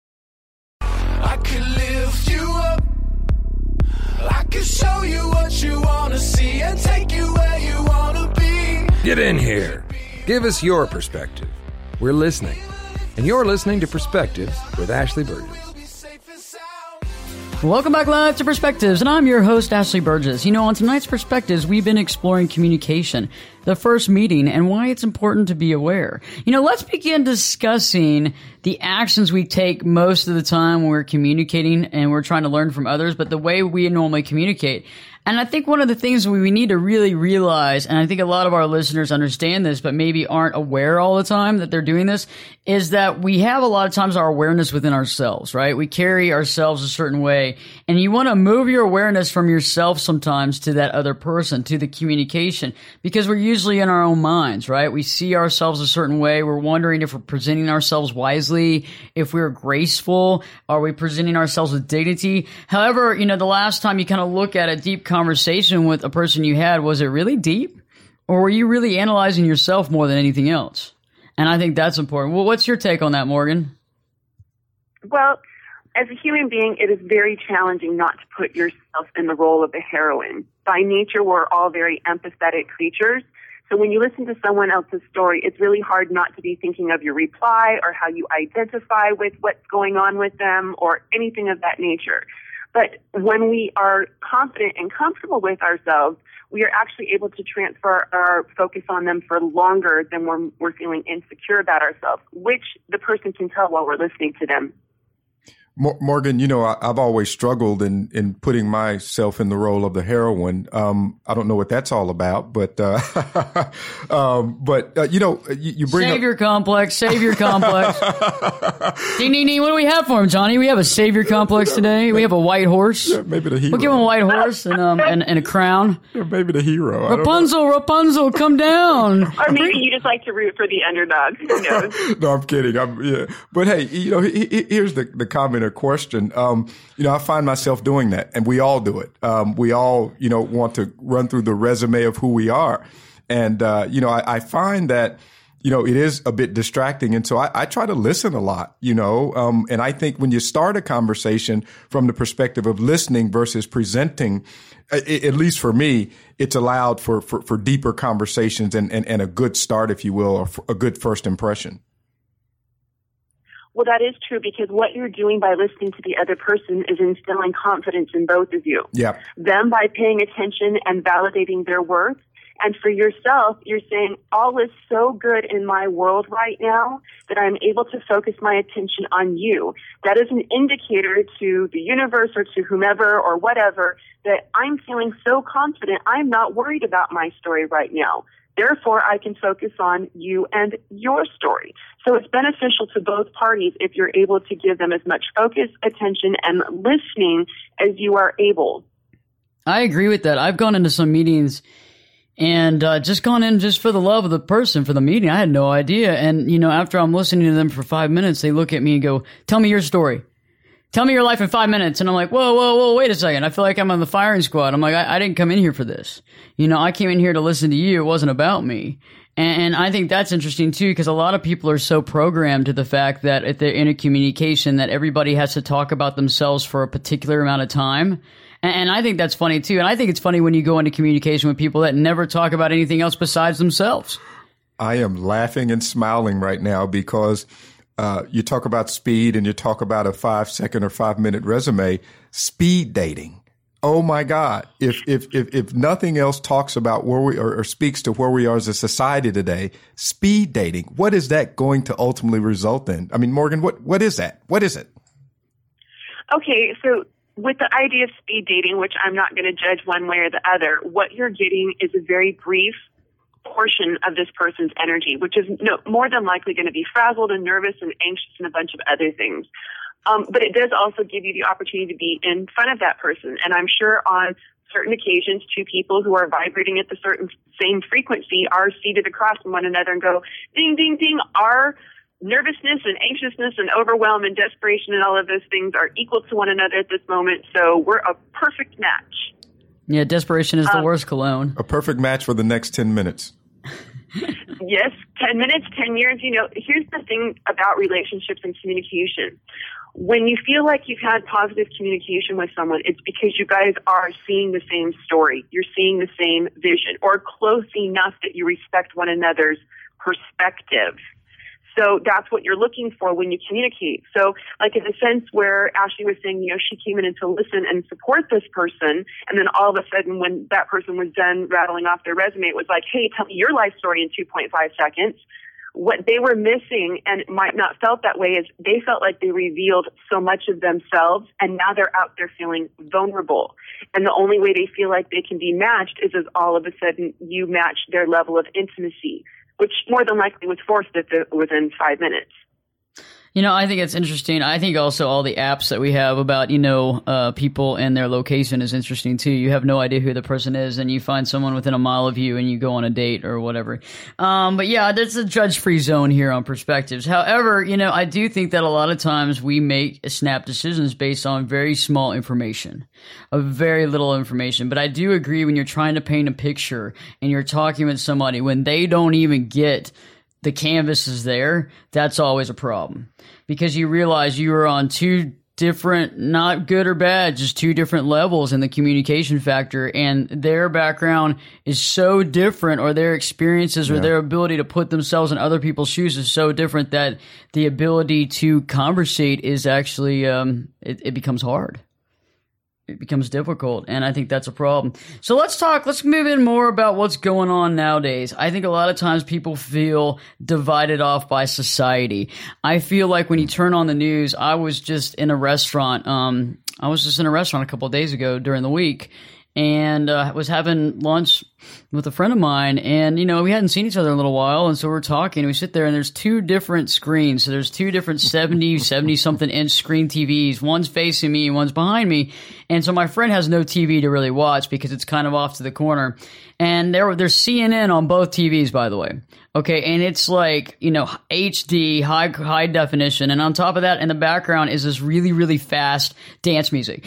Speaker 9: I could lift you up. I could show you what you want to see and take you where you want to be.
Speaker 1: Get in here. Give us your perspective. We're listening. And you're listening to Perspectives with Ashley Burgess.
Speaker 4: Welcome back live to Perspectives, and I'm your host, Ashley Burgess. You know, on tonight's Perspectives, we've been exploring communication, the first meeting, and why it's important to be aware. You know, let's begin discussing the actions we take most of the time when we're communicating and we're trying to learn from others, but the way we normally communicate. And I think one of the things we need to really realize, and I think a lot of our listeners understand this, but maybe aren't aware all the time that they're doing this, is that we have a lot of times our awareness within ourselves, right? We carry ourselves a certain way, and you want to move your awareness from yourself sometimes to that other person, to the communication, because we're usually in our own minds, right? We see ourselves a certain way. We're wondering if we're presenting ourselves wisely, if we're graceful, are we presenting ourselves with dignity? However, you know, the last time you kind of look at a deep conversation with a person you had, was it really deep? Or were you really analyzing yourself more than anything else? And I think that's important. Well, what's your take on that, Morgan?
Speaker 7: Well, as a human being, it is very challenging not to put yourself in the role of the heroine. By nature, we're all very empathetic creatures. So when you listen to someone else's story, it's really hard not to be thinking of your reply or how you identify with what's going on with them or anything of that nature. But when we are confident and comfortable with ourselves, we are actually able to transfer our focus on them for longer than we're, we're feeling insecure about ourselves, which the person can tell while we're listening to them.
Speaker 6: Morgan, you know, I, I've always struggled in, in putting myself in the role of the heroine. Um, I don't know what that's all about, but, uh, um, but, uh, you know, you, you bring
Speaker 4: Savior
Speaker 6: up-
Speaker 4: complex, savior complex. ding, ding, ding. What do we have for him, Johnny? We have a savior complex today. We have a white horse.
Speaker 6: Yeah, maybe the hero.
Speaker 4: We'll give him a white horse and, um, and, and a crown.
Speaker 6: Yeah, maybe the hero. I
Speaker 4: Rapunzel, Rapunzel, come down.
Speaker 7: Or maybe you just like to root for the underdog. Who knows?
Speaker 6: No, I'm kidding. I'm, yeah. But hey, you know, he, he, here's the, the comment or question. Um, you know, I find myself doing that, and we all do it. Um, we all, you know, want to run through the resume of who we are. And, uh, you know, I, I find that, you know, it is a bit distracting. And so I, I try to listen a lot, you know, um, and I think when you start a conversation from the perspective of listening versus presenting, it, at least for me, it's allowed for, for, for deeper conversations and, and, and a good start, if you will, or a good first impression.
Speaker 7: Well, that is true, because what you're doing by listening to the other person is instilling confidence in both of you.
Speaker 6: Yeah.
Speaker 7: Them by paying attention and validating their worth. And for yourself, you're saying, all is so good in my world right now that I'm able to focus my attention on you. That is an indicator to the universe or to whomever or whatever that I'm feeling so confident I'm not worried about my story right now. Therefore, I can focus on you and your story. So it's beneficial to both parties if you're able to give them as much focus, attention, and listening as you are able.
Speaker 4: I agree with that. I've gone into some meetings and uh, just gone in just for the love of the person, for the meeting. I had no idea. And, you know, after I'm listening to them for five minutes, they look at me and go, tell me your story. Tell me your life in five minutes. And I'm like, whoa, whoa, whoa, wait a second. I feel like I'm on the firing squad. I'm like, I, I didn't come in here for this. You know, I came in here to listen to you. It wasn't about me. And, and I think that's interesting too, because a lot of people are so programmed to the fact that if they're in a communication that everybody has to talk about themselves for a particular amount of time. And, and I think that's funny too. And I think it's funny when you go into communication with people that never talk about anything else besides themselves.
Speaker 6: I am laughing and smiling right now because Uh, you talk about speed and you talk about a five second or five minute resume, speed dating. Oh my God. If, if, if, if nothing else talks about where we or, or speaks to where we are as a society today, speed dating, what is that going to ultimately result in? I mean, Morgan, what, what is that? What is it?
Speaker 7: Okay. So with the idea of speed dating, which I'm not going to judge one way or the other, what you're getting is a very brief portion of this person's energy, which is no, more than likely going to be frazzled and nervous and anxious and a bunch of other things. Um, but it does also give you the opportunity to be in front of that person. And I'm sure on certain occasions, two people who are vibrating at the certain same frequency are seated across from one another and go, ding, ding, ding. Our nervousness and anxiousness and overwhelm and desperation and all of those things are equal to one another at this moment. So we're a perfect match.
Speaker 4: Yeah, desperation is the um, worst cologne.
Speaker 6: A perfect match for the next ten minutes.
Speaker 7: Yes, ten minutes, ten years. You know, here's the thing about relationships and communication. When you feel like you've had positive communication with someone, it's because you guys are seeing the same story. You're seeing the same vision, or close enough that you respect one another's perspective. So that's what you're looking for when you communicate. So like in the sense where Ashley was saying, you know, she came in to listen and support this person, and then all of a sudden when that person was done rattling off their resume, it was like, hey, tell me your life story in two point five seconds. What they were missing, and might not felt that way, is they felt like they revealed so much of themselves, and now they're out there feeling vulnerable. And the only way they feel like they can be matched is as all of a sudden you match their level of intimacy, which more than likely was forced within five minutes.
Speaker 4: You know, I think it's interesting. I think also all the apps that we have about, you know, uh, people and their location is interesting too. You have no idea who the person is, and you find someone within a mile of you and you go on a date or whatever. Um, but yeah, there's a judge-free zone here on perspectives. However, you know, I do think that a lot of times we make snap decisions based on very small information, of very little information. But I do agree when you're trying to paint a picture and you're talking with somebody when they don't even get the canvas is there, that's always a problem, because you realize you are on two different, not good or bad, just two different levels in the communication factor, and their background is so different, or their experiences or yeah. their ability to put themselves in other people's shoes is so different that the ability to conversate is actually, um, it, it becomes hard. It becomes difficult, and I think that's a problem. So let's talk, let's move in more about what's going on nowadays. I think a lot of times people feel divided off by society. I feel like when you turn on the news, I was just in a restaurant, um, I was just in a restaurant a couple of days ago during the week, and uh, was having lunch with a friend of mine, and, you know, we hadn't seen each other in a little while, and so we're talking, and we sit there, and there's two different screens. So there's two different seventy, seventy-something inch screen T Vs. One's facing me, one's behind me, and so my friend has no T V to really watch because it's kind of off to the corner. And there, there's C N N on both T Vs, by the way. Okay, and it's like, you know, H D, high high definition, and on top of that, in the background is this really, really fast dance music.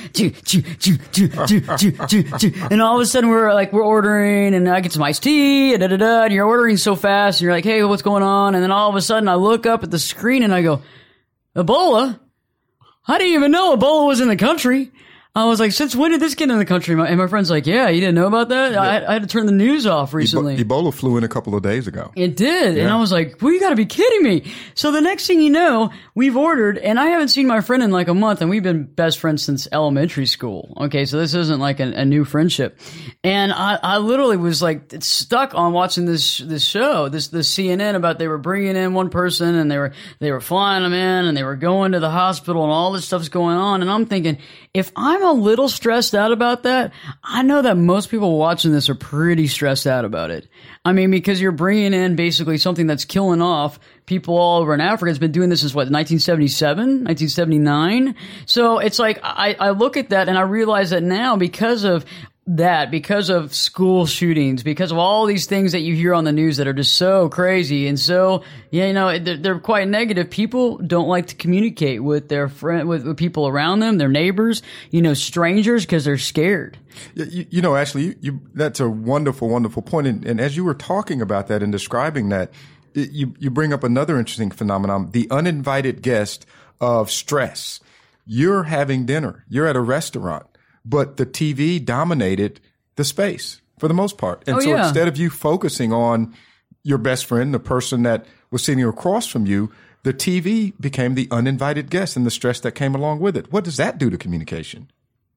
Speaker 4: And all of a sudden, we're like, we're ordering, and I get some iced tea, and da da da, and you're ordering so fast, and you're like, hey, what's going on? And then all of a sudden, I look up at the screen, and I go, Ebola? I didn't even know Ebola was in the country. I was like, since when did this get in the country? And my friend's like, yeah, you didn't know about that? Yeah. I, I had to turn the news off recently.
Speaker 6: Ebola flew in a couple of days ago.
Speaker 4: It did.
Speaker 6: Yeah.
Speaker 4: And I was like, well, you got to be kidding me. So the next thing you know, we've ordered, and I haven't seen my friend in like a month, and we've been best friends since elementary school. Okay, so this isn't like a, a new friendship. And I, I literally was like stuck on watching this this show, this this C N N about they were bringing in one person, and they were they were flying them in, and they were going to the hospital, and all this stuff's going on. And I'm thinking, if I'm a little stressed out about that, I know that most people watching this are pretty stressed out about it. I mean, because you're bringing in basically something that's killing off people all over in Africa. It's been doing this since what, nineteen seventy-seven, nineteen seventy-nine? So it's like, I, I look at that and I realize that now, because of that, because of school shootings, because of all these things that you hear on the news that are just so crazy and so, you know, they're, they're quite negative. People don't like to communicate with their friend, with, with people around them, their neighbors, you know, strangers, because they're scared.
Speaker 6: You, you know, Ashley, you, you, that's a wonderful, wonderful point. And, and as you were talking about that and describing that, it, you, you bring up another interesting phenomenon, the uninvited guest of stress. You're having dinner. You're at a restaurant. But the T V dominated the space for the most part. And
Speaker 4: oh,
Speaker 6: so
Speaker 4: yeah.
Speaker 6: instead of you focusing on your best friend, the person that was sitting across from you, the T V became the uninvited guest and the stress that came along with it. What does that do to communication?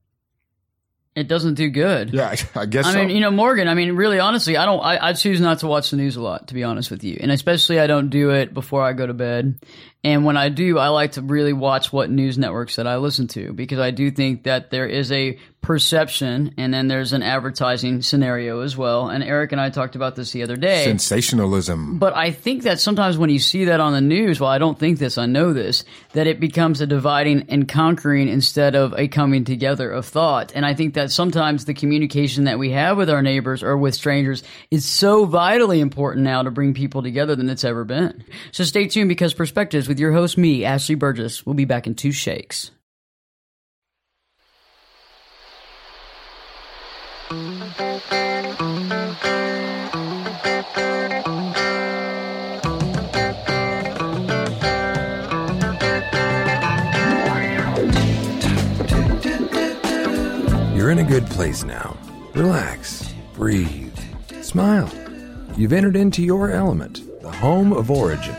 Speaker 4: It doesn't do good.
Speaker 6: Yeah, I, I guess
Speaker 4: I
Speaker 6: so.
Speaker 4: mean, you know, Morgan, I mean, really, honestly, I don't, I, I choose not to watch the news a lot, to be honest with you. And especially I don't do it before I go to bed. And when I do, I like to really watch what news networks that I listen to, because I do think that there is a perception and then there's an advertising scenario as well. And Eric and I talked about this the other day.
Speaker 6: Sensationalism.
Speaker 4: But I think that sometimes when you see that on the news, well, I don't think this, I know this, that it becomes a dividing and conquering instead of a coming together of thought. And I think that sometimes the communication that we have with our neighbors or with strangers is so vitally important now to bring people together than it's ever been. So stay tuned, because Perspectives with your host, me, Ashley Burgess, will be back in two shakes.
Speaker 1: You're in a good place now. Relax, breathe, smile. You've entered into your element, the home of origin,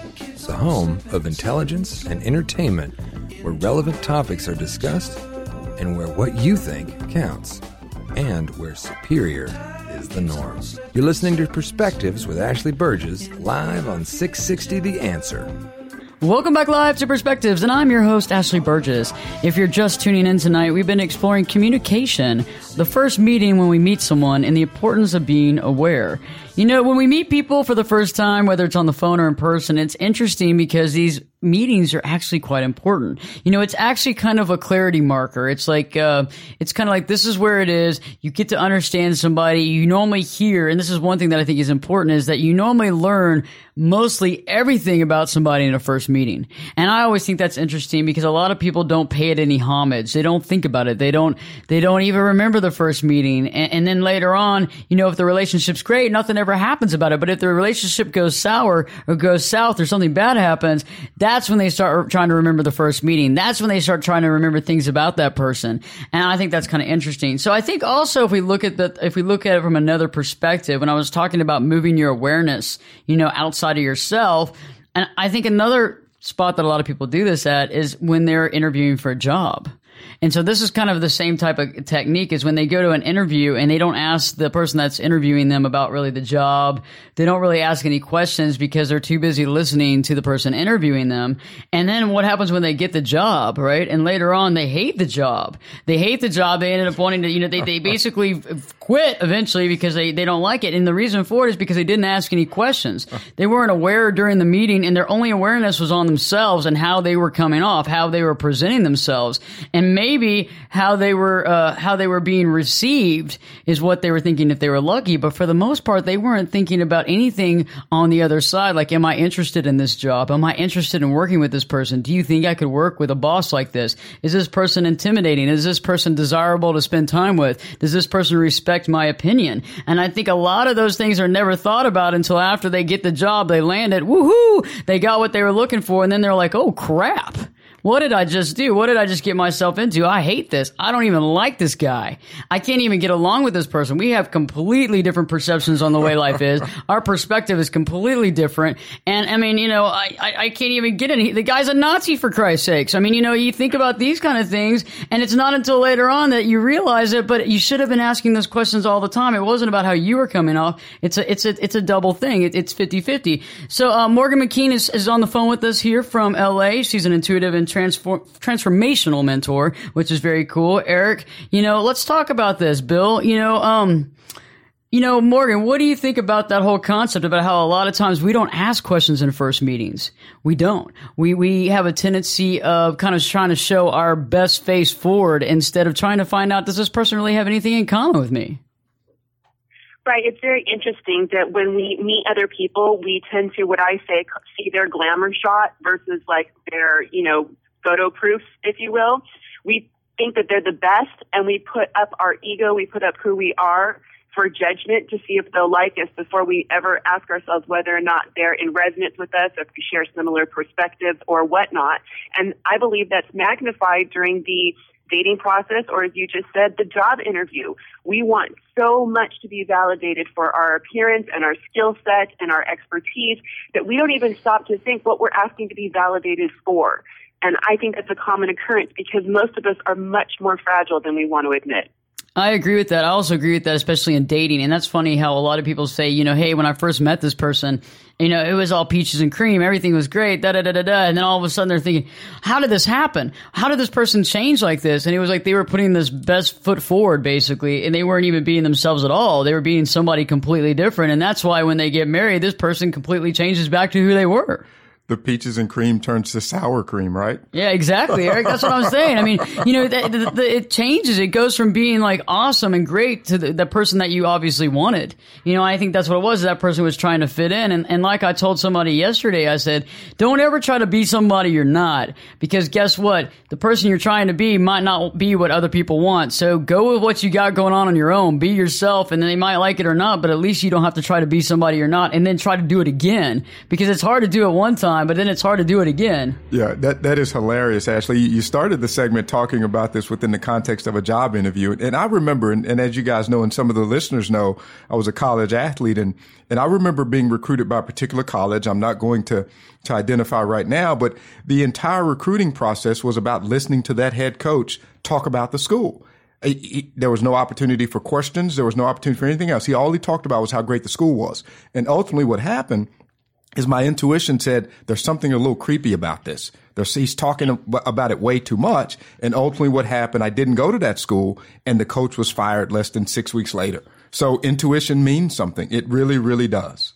Speaker 1: the home of intelligence and entertainment, where relevant topics are discussed and where what you think counts, and where superior is the norm. You're listening to Perspectives with Ashley Burgess, live on six sixty The Answer.
Speaker 4: Welcome back live to Perspectives, and I'm your host, Ashley Burgess. If you're just tuning in tonight, we've been exploring communication, the first meeting when we meet someone, and the importance of being aware. You know, when we meet people for the first time, whether it's on the phone or in person, it's interesting because these meetings are actually quite important. You know, it's actually kind of a clarity marker. It's like, uh, it's kind of like, this is where it is. You get to understand somebody. You normally hear, and this is one thing that I think is important, is that you normally learn mostly everything about somebody in a first meeting. And I always think that's interesting because a lot of people don't pay it any homage. They don't think about it. They don't, they don't even remember the first meeting. And, and then later on, you know, if the relationship's great, nothing ever happens about it. But if the relationship goes sour or goes south or something bad happens, that's when they start trying to remember the first meeting. That's when they start trying to remember things about that person. And I think that's kind of interesting. So I think also if we look at the, if we look at it from another perspective, when I was talking about moving your awareness, you know, outside of yourself, and I think another spot that a lot of people do this at is when they're interviewing for a job. And so this is kind of the same type of technique is when they go to an interview and they don't ask the person that's interviewing them about really the job. They don't really ask any questions because they're too busy listening to the person interviewing them. And then what happens when they get the job, right? And later on, they hate the job. They hate the job. They ended up wanting to, you know, they, they basically quit eventually because they, they don't like it. And the reason for it is because they didn't ask any questions. They weren't aware during the meeting, and their only awareness was on themselves and how they were coming off, how they were presenting themselves. And maybe how they were uh, how they were being received is what they were thinking if they were lucky. But for the most part, they weren't thinking about anything on the other side. Like, am I interested in this job? Am I interested in working with this person? Do you think I could work with a boss like this? Is this person intimidating? Is this person desirable to spend time with? Does this person respect my opinion? And I think a lot of those things are never thought about until after they get the job, they land it, woohoo, they got what they were looking for, and then they're like, oh crap. What did I just do? What did I just get myself into? I hate this. I don't even like this guy. I can't even get along with this person. We have completely different perceptions on the way life is. Our perspective is completely different. And I mean, you know, I, I, I can't even get any. The guy's a Nazi, for Christ's sakes. I mean, you know, you think about these kind of things, and it's not until later on that you realize it, but you should have been asking those questions all the time. It wasn't about how you were coming off. It's a, it's a, it's a double thing. It, it's fifty-fifty. So, uh, Morgan McKean is, is on the phone with us here from L A. She's an intuitive and Transform, transformational mentor, which is very cool. Eric, you know, let's talk about this. Bill, you know, um, you know, Morgan, what do you think about that whole concept about how a lot of times we don't ask questions in first meetings? We don't. We we have a tendency of kind of trying to show our best face forward instead of trying to find out, does this person really have anything in common with me?
Speaker 7: Right. It's very interesting that when we meet other people, we tend to, what I say, see their glamour shot versus like their, you know, photo proof, if you will. We think that they're the best, and we put up our ego, we put up who we are for judgment to see if they'll like us before we ever ask ourselves whether or not they're in resonance with us, or if we share similar perspectives or whatnot. And I believe that's magnified during the dating process, or as you just said, the job interview. We want so much to be validated for our appearance and our skill set and our expertise that we don't even stop to think what we're asking to be validated for. And I think that's a common occurrence because most of us are much more fragile than we want to admit.
Speaker 4: I agree with that. I also agree with that, especially in dating. And that's funny how a lot of people say, you know, hey, when I first met this person, you know, it was all peaches and cream. Everything was great, da da da da da. And then all of a sudden they're thinking, how did this happen? How did this person change like this? And it was like they were putting this best foot forward, basically, and they weren't even being themselves at all. They were being somebody completely different. And that's why when they get married, this person completely changes back to who they were.
Speaker 6: The peaches and cream turns to sour cream, right?
Speaker 4: Yeah, exactly, Eric. That's what I'm saying. I mean, you know, the, the, the, it changes. It goes from being like awesome and great to the, the person that you obviously wanted. You know, I think that's what it was. That person was trying to fit in. And, and like I told somebody yesterday, I said, don't ever try to be somebody you're not. Because guess what? The person you're trying to be might not be what other people want. So go with what you got going on on your own. Be yourself, and they might like it or not, but at least you don't have to try to be somebody you're not and then try to do it again. Because it's hard to do it one time time, but then it's hard to do it again.
Speaker 6: Yeah, that that is hilarious, Ashley. You started the segment talking about this within the context of a job interview. And I remember, and, and as you guys know, and some of the listeners know, I was a college athlete, and, and I remember being recruited by a particular college. I'm not going to, to identify right now, but the entire recruiting process was about listening to that head coach talk about the school. He, he, there was no opportunity for questions. There was no opportunity for anything else. He, all he talked about was how great the school was. And ultimately what happened is my intuition said, there's something a little creepy about this. There's, he's talking about it way too much. And ultimately what happened, I didn't go to that school, and the coach was fired less than six weeks later. So intuition means something. It really, really does.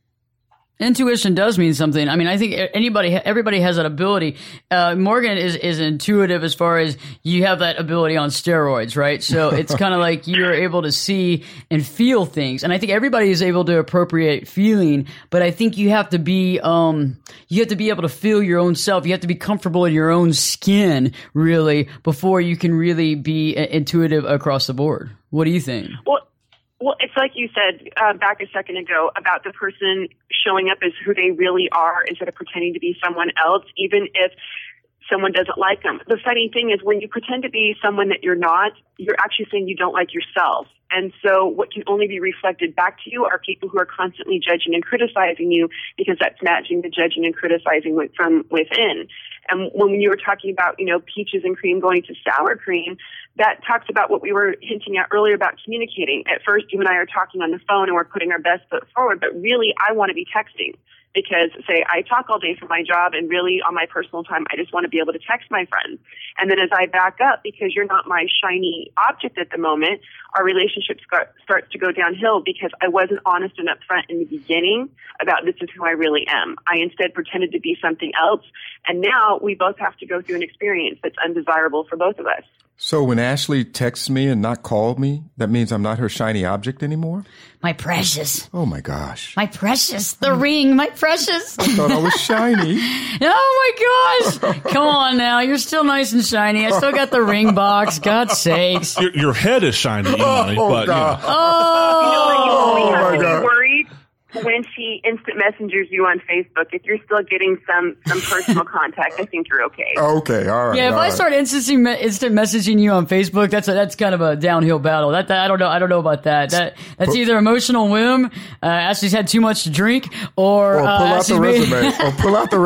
Speaker 4: Intuition does mean something. I mean, I think anybody, everybody has that ability. Uh, Morgan is, is intuitive as far as you have that ability on steroids, right? So it's kind of like you're able to see and feel things. And I think everybody is able to appropriate feeling, but I think you have to be, um, you have to be able to feel your own self. You have to be comfortable in your own skin, really, before you can really be intuitive across the board. What do you think?
Speaker 7: Well, Well, it's like you said uh, back a second ago about the person showing up as who they really are instead of pretending to be someone else, even if someone doesn't like them. The funny thing is when you pretend to be someone that you're not, you're actually saying you don't like yourself. And so what can only be reflected back to you are people who are constantly judging and criticizing you, because that's matching the judging and criticizing from within. And when you were talking about, you know, peaches and cream going to sour cream, that talks about what we were hinting at earlier about communicating. At first, you and I are talking on the phone and we're putting our best foot forward, but really I want to be texting. Because, say, I talk all day for my job, and really on my personal time, I just want to be able to text my friends. And then as I back up, because you're not my shiny object at the moment, our relationship start, starts to go downhill because I wasn't honest and upfront in the beginning about this is who I really am. I instead pretended to be something else, and now we both have to go through an experience that's undesirable for both of us.
Speaker 6: So when Ashley texts me and not called me, that means I'm not her shiny object anymore?
Speaker 4: My precious.
Speaker 6: Oh, my gosh.
Speaker 4: My precious. The ring. My precious.
Speaker 6: I thought I was shiny.
Speaker 4: Oh, my gosh. Come on now. You're still nice and shiny. I still got the ring box. God's sakes.
Speaker 5: Your, your head is shiny, Emily,
Speaker 6: oh,
Speaker 5: but,
Speaker 6: God.
Speaker 5: you know.
Speaker 4: Oh.
Speaker 7: You know, you only
Speaker 6: Oh,
Speaker 7: have
Speaker 6: my
Speaker 7: to be
Speaker 6: God.
Speaker 7: worried when she instant messengers you on Facebook. If you're still getting some, some personal contact, I think you're okay.
Speaker 6: Okay, all right.
Speaker 4: Yeah, if
Speaker 6: all
Speaker 4: I
Speaker 6: right.
Speaker 4: start instant me- instant messaging you on Facebook, that's a, that's kind of a downhill battle. That, that I don't know. I don't know about that. That that's either emotional whim. Uh, Ashley's had too much to drink, or,
Speaker 6: Or pull
Speaker 4: uh,
Speaker 6: out
Speaker 4: Ashley's
Speaker 6: the
Speaker 4: made-
Speaker 6: resume. Or pull out the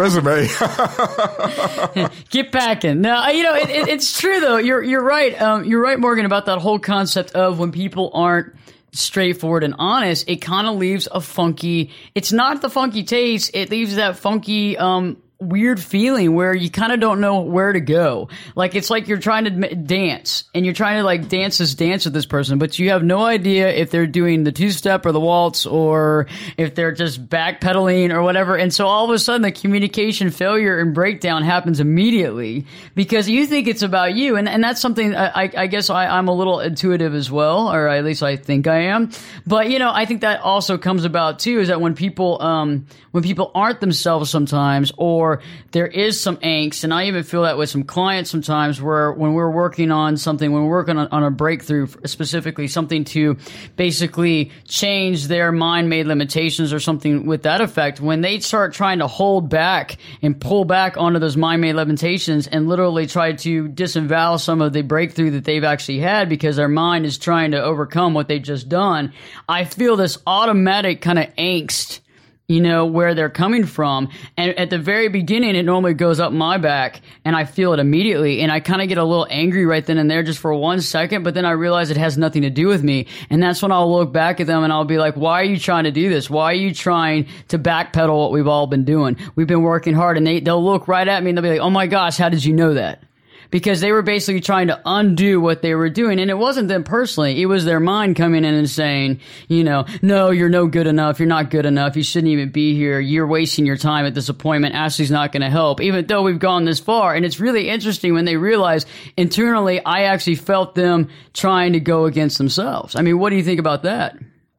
Speaker 6: resume.
Speaker 4: Get packing. Now, you know, it, it, it's true though. You're you're right. Um, you're right, Morgan, about that whole concept of when people aren't straightforward and honest, it kind of leaves a funky, it's not the funky taste, it leaves that funky, um, weird feeling where you kind of don't know where to go. Like, it's like you're trying to m- dance and you're trying to like dance this dance with this person, but you have no idea if they're doing the two step or the waltz or if they're just backpedaling or whatever. And so all of a sudden the communication failure and breakdown happens immediately because you think it's about you. And, and that's something I, I, I guess I, I'm a little intuitive as well, or at least I think I am. But, you know, I think that also comes about too, is that when people, um, when people aren't themselves sometimes, or there is some angst, and I even feel that with some clients sometimes, where when we're working on something, when we're working on, on a breakthrough, specifically something to basically change their mind-made limitations or something with that effect, when they start trying to hold back and pull back onto those mind-made limitations and literally try to disavow some of the breakthrough that they've actually had because their mind is trying to overcome what they've just done, I feel this automatic kind of angst, you know, where they're coming from. And at the very beginning, it normally goes up my back and I feel it immediately. And I kind of get a little angry right then and there just for one second, but then I realize it has nothing to do with me. And that's when I'll look back at them and I'll be like, why are you trying to do this? Why are you trying to backpedal what we've all been doing? We've been working hard. And they, they'll look right at me and they'll be like, oh my gosh, how did you know that? Because they were basically trying to undo what they were doing. And it wasn't them personally. It was their mind coming in and saying, you know, no, you're no good enough. You're not good enough. You shouldn't even be here. You're wasting your time at this appointment. Ashley's not going to help, even though we've gone this far. And it's really interesting when they realize internally, I actually felt them trying to go against themselves. I mean, what do you think about that?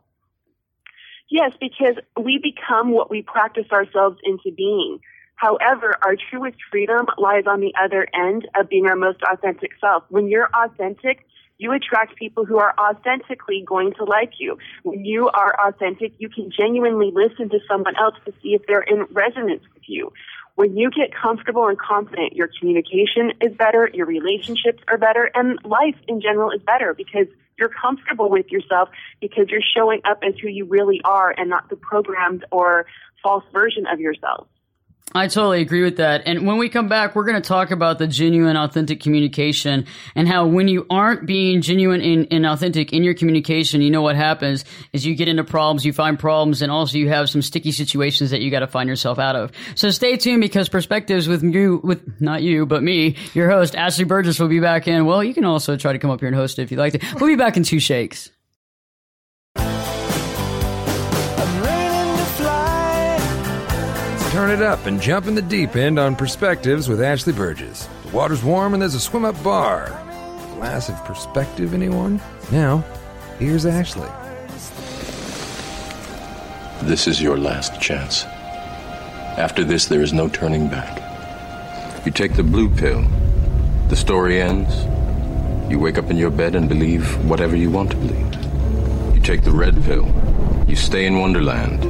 Speaker 7: Yes, because we become what we practice ourselves into being. However, our truest freedom lies on the other end of being our most authentic self. When you're authentic, You attract people who are authentically going to like you. When you are authentic, you can genuinely listen to someone else to see if they're in resonance with you. When you get comfortable and confident, your communication is better, your relationships are better, and life in general is better because you're comfortable with yourself because you're showing up as who you really are and not the programmed or false version of yourself.
Speaker 4: I totally agree with that. And when we come back, we're going to talk about the genuine, authentic communication and how when you aren't being genuine and, and authentic in your communication, you know what happens is you get into problems, you find problems, and also you have some sticky situations that you got to find yourself out of. So stay tuned because Perspectives with you, with not you, but me, your host, Ashley Burgess, will be back in. Well, you can also try to come up here and host it if you'd like to. We'll be back in two shakes.
Speaker 1: Turn it up and jump in the deep end on Perspectives with Ashley Burgess. The water's warm and there's a swim-up bar. Glass of perspective, anyone? Now, here's Ashley.
Speaker 10: This is your last chance. After this, there is no turning back. You take the blue pill. The story ends. You wake up in your bed and believe whatever you want to believe. You take the red pill. You stay in Wonderland.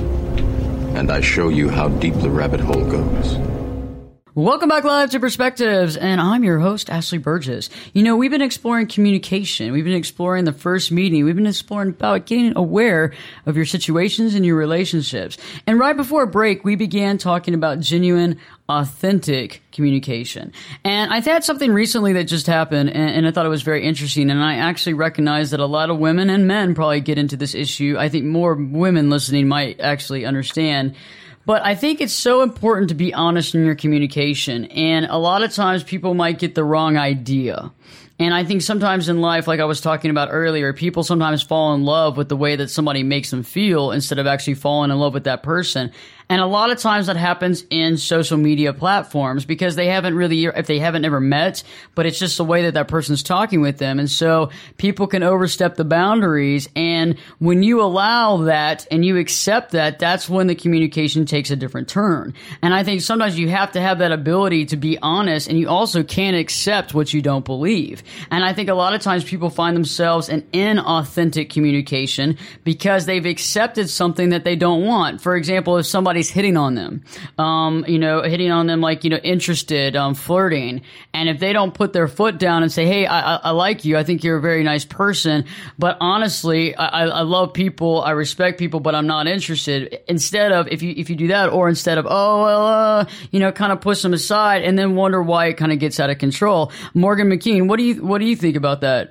Speaker 10: And I show you how deep the rabbit hole goes.
Speaker 4: Welcome back live to Perspectives, and I'm your host, Ashley Burgess. You know, we've been exploring communication. We've been exploring the first meeting. We've been exploring about getting aware of your situations and your relationships. And right before break, we began talking about genuine, authentic communication. And I had something recently that just happened, and, and I thought it was very interesting. And I actually recognize that a lot of women and men probably get into this issue. I think more women listening might actually understand. But I think it's so important to be honest in your communication. And a lot of times people might get the wrong idea. And I think sometimes in life, like I was talking about earlier, people sometimes fall in love with the way that somebody makes them feel instead of actually falling in love with that person. And a lot of times that happens in social media platforms because they haven't really, if they haven't ever met, but it's just the way that that person's talking with them. And so people can overstep the boundaries. And when you allow that and you accept that, that's when the communication takes a different turn. And I think sometimes you have to have that ability to be honest, and you also can't accept what you don't believe. And I think a lot of times people find themselves in inauthentic communication because they've accepted something that they don't want. For example, if somebody hitting on them, um, you know, hitting on them like, you know, interested, um, flirting. And if they don't put their foot down and say, hey, I, I, I like you. I think you're a very nice person. But honestly, I, I love people. I respect people, but I'm not interested. Instead of, if you, if you do that, or instead of, oh, well, uh, you know, kind of push them aside and then wonder why it kind of gets out of control. Morgan McKean, what do you, what do you think about that?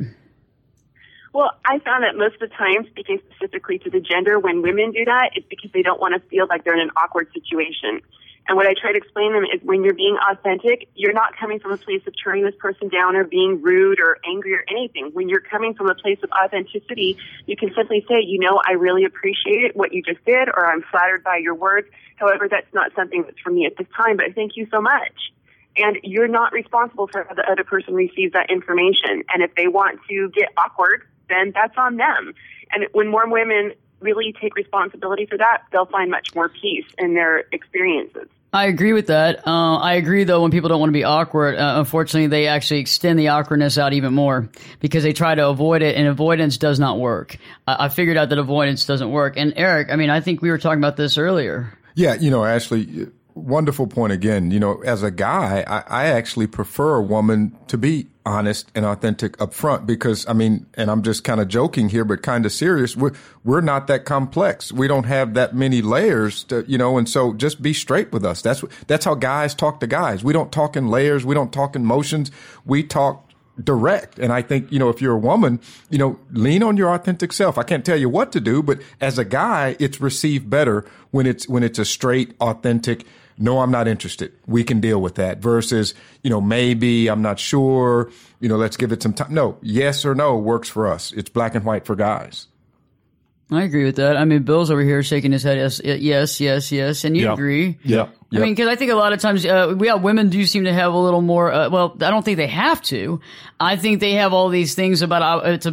Speaker 7: Well, I found that most of the time, speaking specifically to the gender, when women do that, it's because they don't want to feel like they're in an awkward situation. And what I try to explain to them is when you're being authentic, you're not coming from a place of turning this person down or being rude or angry or anything. When you're coming from a place of authenticity, you can simply say, you know, I really appreciate what you just did, or I'm flattered by your words. However, that's not something that's for me at this time, but thank you so much. And you're not responsible for how the other person receives that information. And if they want to get awkward, then that's on them. And when more women really take responsibility for that, they'll find much more peace in their experiences.
Speaker 4: I agree with that. Uh, I agree, though, when people don't want to be awkward, uh, unfortunately, they actually extend the awkwardness out even more because they try to avoid it, and avoidance does not work. Uh, I figured out that avoidance doesn't work. And Eric, I mean, I think we were talking about this earlier.
Speaker 6: Yeah, you know, Ashley, wonderful point again. You know, as a guy, I, I actually prefer a woman to be honest and authentic up front because, I mean, and I'm just kind of joking here, but kind of serious. We're, we're not that complex. We don't have that many layers to, you know, and so just be straight with us. That's, that's how guys talk to guys. We don't talk in layers. We don't talk in motions. We talk direct. And I think, you know, if you're a woman, you know, lean on your authentic self. I can't tell you what to do, but as a guy, it's received better when it's, when it's a straight, authentic, no, I'm not interested. We can deal with that versus, you know, maybe, I'm not sure, you know, let's give it some time. No, yes or no works for us. It's black and white for guys.
Speaker 4: I agree with that. I mean, Bill's over here shaking his head. Yes, yes, yes, yes. And you
Speaker 5: yeah.
Speaker 4: agree.
Speaker 5: Yeah.
Speaker 4: I yep. mean, because I think a lot of times, uh, we have women do seem to have a little more, uh, well, I don't think they have to. I think they have all these things about, uh, it's about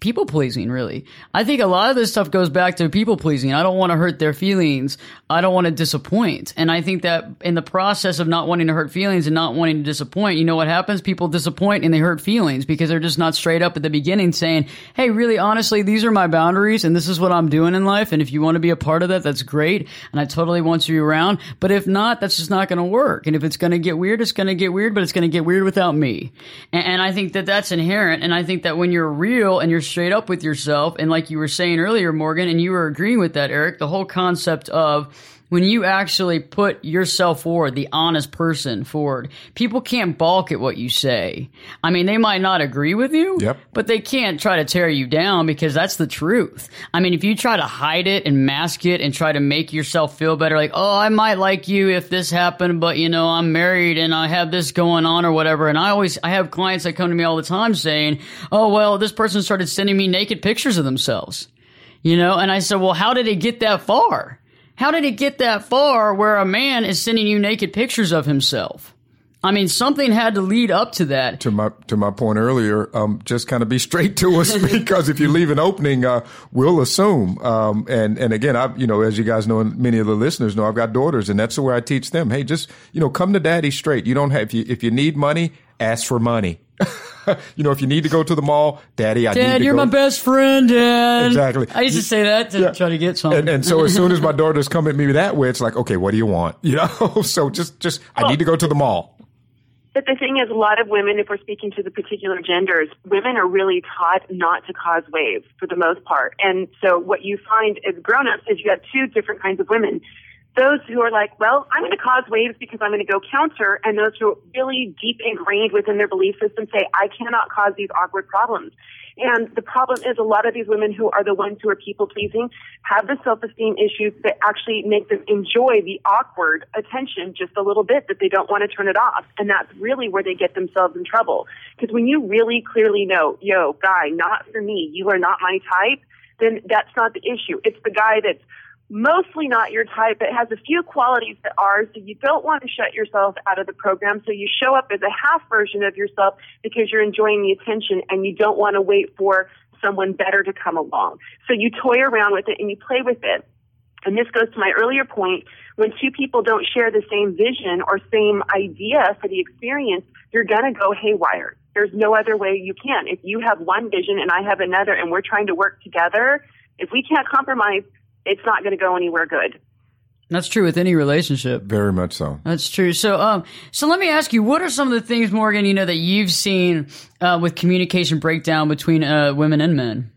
Speaker 4: people pleasing, really. I think a lot of this stuff goes back to people pleasing. I don't want to hurt their feelings. I don't want to disappoint. And I think that in the process of not wanting to hurt feelings and not wanting to disappoint, you know what happens? People disappoint and they hurt feelings because they're just not straight up at the beginning saying, hey, really, honestly, these are my boundaries and this is what I'm doing in life. And if you want to be a part of that, that's great. And I totally want you around. But if not, that's just not going to work. And if it's going to get weird, it's going to get weird, but it's going to get weird without me. And, and I think that that's inherent. And I think that when you're real and you're straight up with yourself, and like you were saying earlier, Morgan, and you were agreeing with that, Eric, the whole concept of when you actually put yourself forward, the honest person forward, people can't balk at what you say. I mean, they might not agree with you,
Speaker 6: yep.
Speaker 4: but they can't try to tear you down because that's the truth. I mean, if you try to hide it and mask it and try to make yourself feel better, like, oh, I might like you if this happened, but, you know, I'm married and I have this going on or whatever. And I always, I have clients that come to me all the time saying, oh, well, this person started sending me naked pictures of themselves, you know? And I said, well, how did it get that far? How did it get that far where a man is sending you naked pictures of himself? I mean, something had to lead up to that.
Speaker 6: To my to my point earlier, um, just kind of be straight to us because if you leave an opening, uh, we'll assume. Um, and and again, I you know, as you guys know, and many of the listeners know, I've got daughters, and that's the way I teach them. Hey, just you know, come to daddy straight. You don't have if you if you need money, ask for money. You know, if you need to go to the mall, Daddy, I
Speaker 4: Dad,
Speaker 6: need to go. Dad,
Speaker 4: you're my best friend, Dad.
Speaker 6: Exactly.
Speaker 4: I used to say that to yeah. try to get something.
Speaker 6: And, and so as soon as my daughters come at me that way, it's like, okay, what do you want? You know, so just, just, I need to go to the mall.
Speaker 7: But the thing is, a lot of women, if we're speaking to the particular genders, women are really taught not to cause waves for the most part. And so what you find as grown-ups is you have two different kinds of women. Those who are like, well, I'm going to cause waves because I'm going to go counter, and those who are really deep ingrained within their belief system say, I cannot cause these awkward problems. And the problem is a lot of these women who are the ones who are people-pleasing have the self-esteem issues that actually make them enjoy the awkward attention just a little bit, that they don't want to turn it off. And that's really where they get themselves in trouble. Because when you really clearly know, yo, guy, not for me, you are not my type, then that's not the issue. It's the guy that's mostly not your type. It has a few qualities that are, so you don't want to shut yourself out of the program. So you show up as a half version of yourself because you're enjoying the attention and you don't want to wait for someone better to come along. So you toy around with it and you play with it. And this goes to my earlier point. When two people don't share the same vision or same idea for the experience, you're going to go haywire. There's no other way you can. If you have one vision and I have another and we're trying to work together, if we can't compromise, it's not going to go anywhere good.
Speaker 4: That's true with any relationship.
Speaker 6: Very much so.
Speaker 4: That's true. So, um, so let me ask you, what are some of the things, Morgan, you know, that you've seen uh, with communication breakdown between uh, women and men?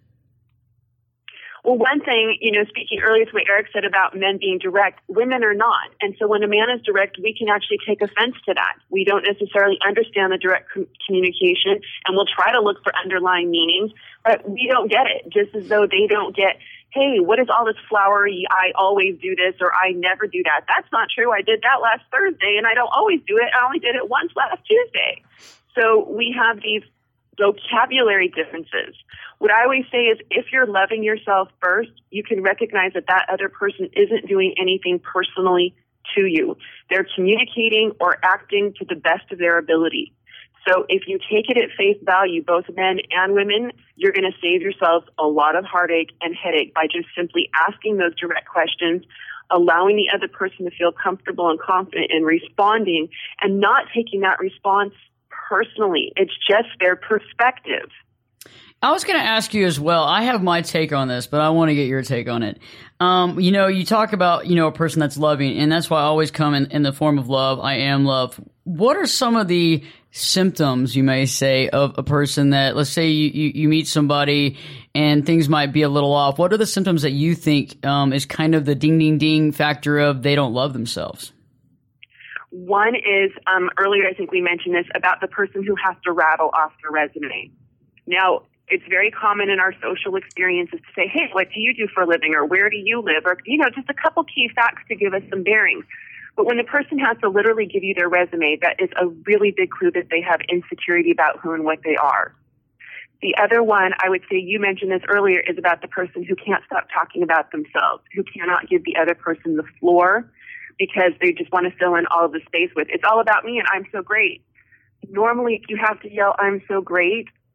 Speaker 7: Well, one thing, you know, speaking earlier to what Eric said about men being direct, women are not. And so when a man is direct, we can actually take offense to that. We don't necessarily understand the direct com- communication, and we'll try to look for underlying meanings, but we don't get it, just as though they don't get, hey, what is all this flowery, I always do this, or I never do that? That's not true. I did that last Thursday, and I don't always do it. I only did it once last Tuesday. So we have these vocabulary differences. What I always say is if you're loving yourself first, you can recognize that that other person isn't doing anything personally to you. They're communicating or acting to the best of their ability. So if you take it at face value, both men and women, you're going to save yourselves a lot of heartache and headache by just simply asking those direct questions, allowing the other person to feel comfortable and confident in responding, and not taking that response personally. It's just their perspective.
Speaker 4: I was going to ask you as well. I have my take on this, but I want to get your take on it. Um, you know, you talk about, you know, a person that's loving, and that's why I always come in, in the form of love. I am love. What are some of the symptoms, you may say, of a person that, let's say you, you, you meet somebody and things might be a little off? What are the symptoms that you think um, is kind of the ding, ding, ding factor of they don't love themselves?
Speaker 7: One is, um, earlier I think we mentioned this, about the person who has to rattle off their resume. Now, it's very common in our social experiences to say, hey, what do you do for a living, or where do you live, or, you know, just a couple key facts to give us some bearings. But when the person has to literally give you their resume, that is a really big clue that they have insecurity about who and what they are. The other one, I would say, you mentioned this earlier, is about the person who can't stop talking about themselves, who cannot give the other person the floor because they just want to fill in all of the space with, it's all about me and I'm so great. Normally, if you have to yell, I'm so great,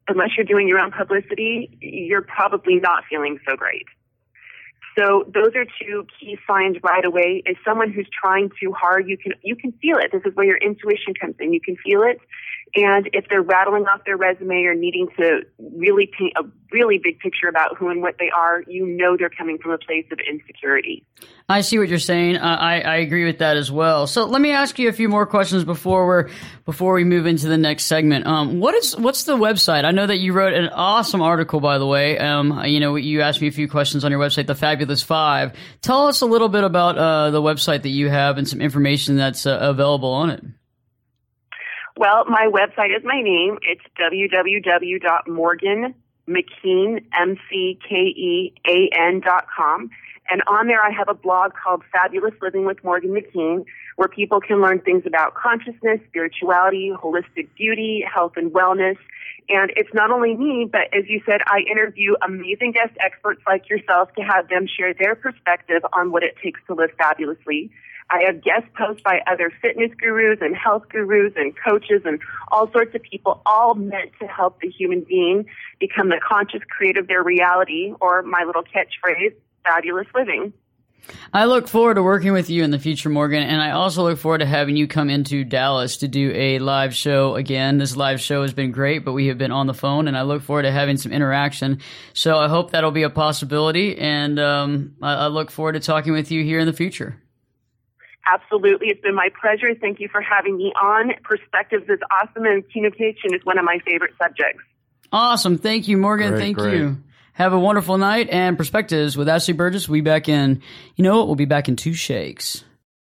Speaker 7: unless you're doing your own publicity, you're probably not feeling so great. So those are two key signs right away. Is someone who's trying too hard, you can you can feel it. This is where your intuition comes in. You can feel it. And if they're rattling off their resume or needing to really paint a really big picture about who and what they are, you know they're coming from a place of insecurity. I
Speaker 4: see what you're saying. Uh, I, I agree with that as well. So let me ask you a few more questions before we're before we move into the next segment. Um, what is what's the website? I know that you wrote an awesome article, by the way. Um, you know, you asked me a few questions on your website, The Fabulous Five. Tell us a little bit about uh, the website that you have and some information that's uh, available on it.
Speaker 7: Well, my website is my name. It's w w w dot morgan mckean, M C K E A N dot com. And on there I have a blog called Fabulous Living with Morgan McKean, where people can learn things about consciousness, spirituality, holistic beauty, health and wellness. And it's not only me, but as you said, I interview amazing guest experts like yourself to have them share their perspective on what it takes to live fabulously. I have guest posts by other fitness gurus and health gurus and coaches and all sorts of people, all meant to help the human being become the conscious creator of their reality, or my little catchphrase, fabulous living.
Speaker 4: I look forward to working with you in the future, Morgan, and I also look forward to having you come into Dallas to do a live show again. This live show has been great, but we have been on the phone, and I look forward to having some interaction. So I hope that'll be a possibility, and um, I, I look forward to talking with you here in the future.
Speaker 7: Absolutely. It's been my pleasure. Thank you for having me on. Perspectives is awesome, and communication is one of my favorite subjects.
Speaker 4: Awesome. Thank you, Morgan.
Speaker 6: Great,
Speaker 4: Thank
Speaker 6: great.
Speaker 4: you. Have a wonderful night. And Perspectives with Ashley Burgess. We'll be back in, you know what? We'll be back in two shakes.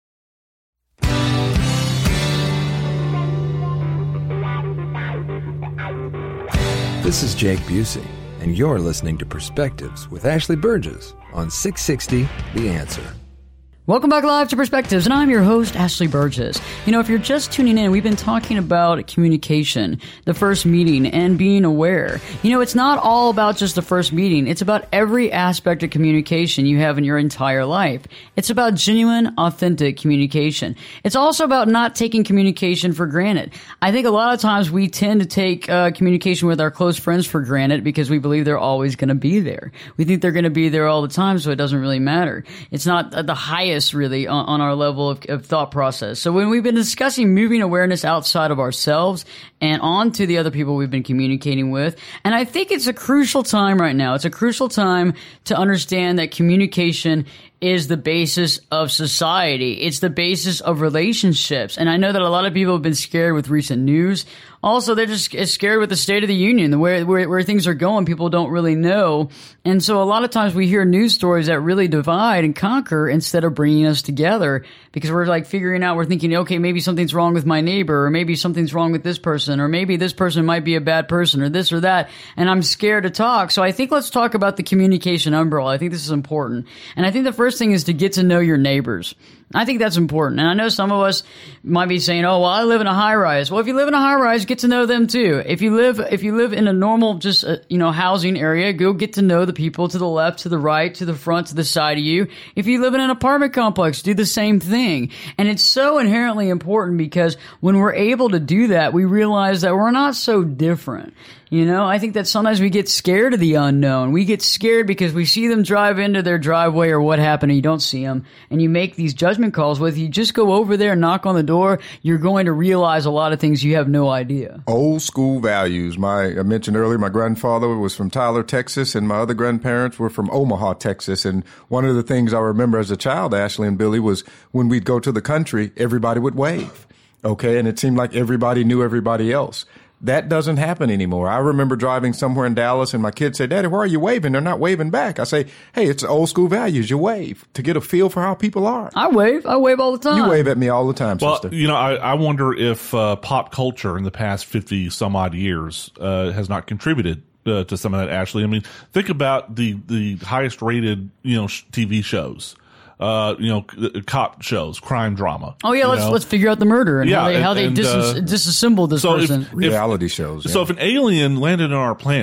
Speaker 1: This is Jake Busey, and you're listening to Perspectives with Ashley Burgess on six sixty The Answer.
Speaker 4: Welcome back live to Perspectives, and I'm your host, Ashley Burgess. You know, if you're just tuning in, we've been talking about communication, the first meeting, and being aware. You know, it's not all about just the first meeting. It's about every aspect of communication you have in your entire life. It's about genuine, authentic communication. It's also about not taking communication for granted. I think a lot of times we tend to take uh, communication with our close friends for granted because we believe they're always going to be there. We think they're going to be there all the time, so it doesn't really matter. It's not uh, the highest really on, on our level of, of thought process. So when we've been discussing moving awareness outside of ourselves and on to the other people we've been communicating with, and I think it's a crucial time right now. It's a crucial time to understand that communication is the basis of society. It's the basis of relationships. And I know that a lot of people have been scared with recent news. Also, they're just scared with the State of the Union, the where, where where things are going. People don't really know. And so a lot of times we hear news stories that really divide and conquer instead of bringing us together, because we're like figuring out, we're thinking, okay, maybe something's wrong with my neighbor, or maybe something's wrong with this person, or maybe this person might be a bad person, or this or that, and I'm scared to talk. So I think let's talk about the communication umbrella. I think this is important. And I think the first thing is to get to know your neighbors. I think that's important. And I know some of us might be saying, oh, well, I live in a high rise. Well, if you live in a high rise, get to know them too. If you live, if you live in a normal, just, uh, you know, housing area, go get to know the people to the left, to the right, to the front, to the side of you. If you live in an apartment complex, do the same thing. And it's so inherently important because when we're able to do that, we realize that we're not so different. You know, I think that sometimes we get scared of the unknown. We get scared because we see them drive into their driveway or what happened and you don't see them. And you make these judgment calls with, you just go over there and knock on the door, you're going to realize a lot of things you have no idea.
Speaker 6: Old school values. My, I mentioned earlier, my grandfather was from Tyler, Texas, and my other grandparents were from Omaha, Texas. And one of the things I remember as a child, Ashley and Billy, was when we'd go to the country, everybody would wave. Okay. And it seemed like everybody knew everybody else. That doesn't happen anymore. I remember driving somewhere in Dallas and my kids say, Daddy, why are you waving? They're not waving back. I say, hey, it's old school values. You wave to get a feel for how people are.
Speaker 4: I wave. I wave all the time.
Speaker 6: You wave at me all the time,
Speaker 5: well,
Speaker 6: sister.
Speaker 5: You know, I, I wonder if uh, pop culture in the past fifty some odd years uh, has not contributed uh, to some of that, Ashley. I mean, think about the, the highest rated, you know, T V shows. Uh, you know, cop shows, crime drama.
Speaker 4: Oh yeah, let's
Speaker 5: know?
Speaker 4: let's figure out the murder and
Speaker 5: yeah,
Speaker 4: how they, how
Speaker 5: and,
Speaker 4: they dis-
Speaker 5: uh,
Speaker 4: disassemble this
Speaker 5: so
Speaker 4: person.
Speaker 5: If,
Speaker 6: Reality
Speaker 5: if,
Speaker 6: shows. Yeah.
Speaker 5: So if an alien landed on our planet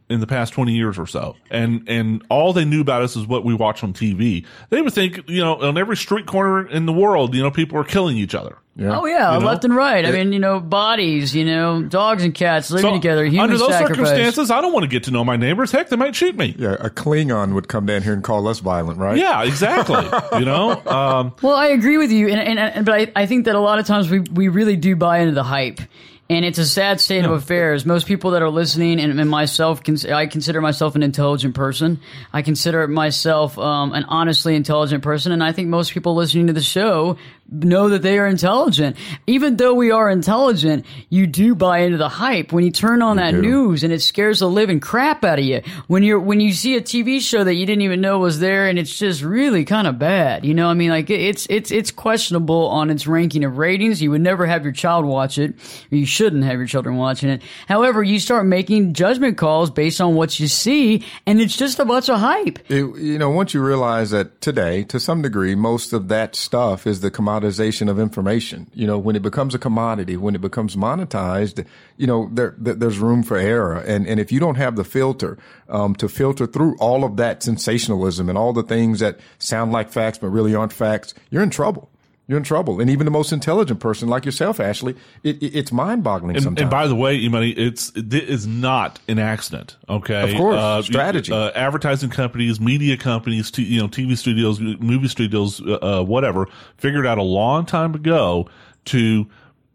Speaker 5: in the past twenty years or so. And, and all they knew about us is what we watch on T V. They would think, you know, on every street corner in the world, you know, people are killing each other.
Speaker 4: Yeah. Oh, yeah,
Speaker 5: you know?
Speaker 4: left and right. I mean, you know, bodies, you know, dogs and cats living
Speaker 5: so
Speaker 4: together, human
Speaker 5: under those
Speaker 4: sacrifice.
Speaker 5: circumstances, I don't want to get to know my neighbors. Heck, they might shoot me.
Speaker 6: Yeah, a Klingon would come down here and call us violent, right?
Speaker 5: Yeah, exactly. you know? Um,
Speaker 4: well, I agree with you, and, and, and but I, I think that a lot of times we, we really do buy into the hype. And it's a sad state of affairs. Most people that are listening, and, and myself, I consider myself an intelligent person. I consider myself um, an honestly intelligent person, and I think most people listening to the show know that they are intelligent. Even though we are intelligent, you do buy into the hype. When you turn on that news and it scares the living crap out of you. When you're when you see a T V show that you didn't even know was there, and it's just really kind of bad. You know, I mean, like it's it's it's questionable on its ranking of ratings. You would never have your child watch it, or you shouldn't have your children watching it. However, you start making judgment calls based on what you see, and it's just a bunch of hype.
Speaker 6: It, you know, once you realize that today, to some degree, most of that stuff is the commoditization of information. You know, when it becomes a commodity, when it becomes monetized, you know, there, there there's room for error. And, and if you don't have the filter, um, to filter through all of that sensationalism and all the things that sound like facts but really aren't facts, you're in trouble. You're in trouble. And even the most intelligent person like yourself, Ashley, it, it, it's mind-boggling
Speaker 5: and,
Speaker 6: sometimes.
Speaker 5: And by the way, E-Money, it's, it is not an accident, okay?
Speaker 6: Of course,
Speaker 5: uh,
Speaker 6: strategy.
Speaker 5: Uh, advertising companies, media companies, t- you know, T V studios, movie studios, uh, whatever, figured out a long time ago to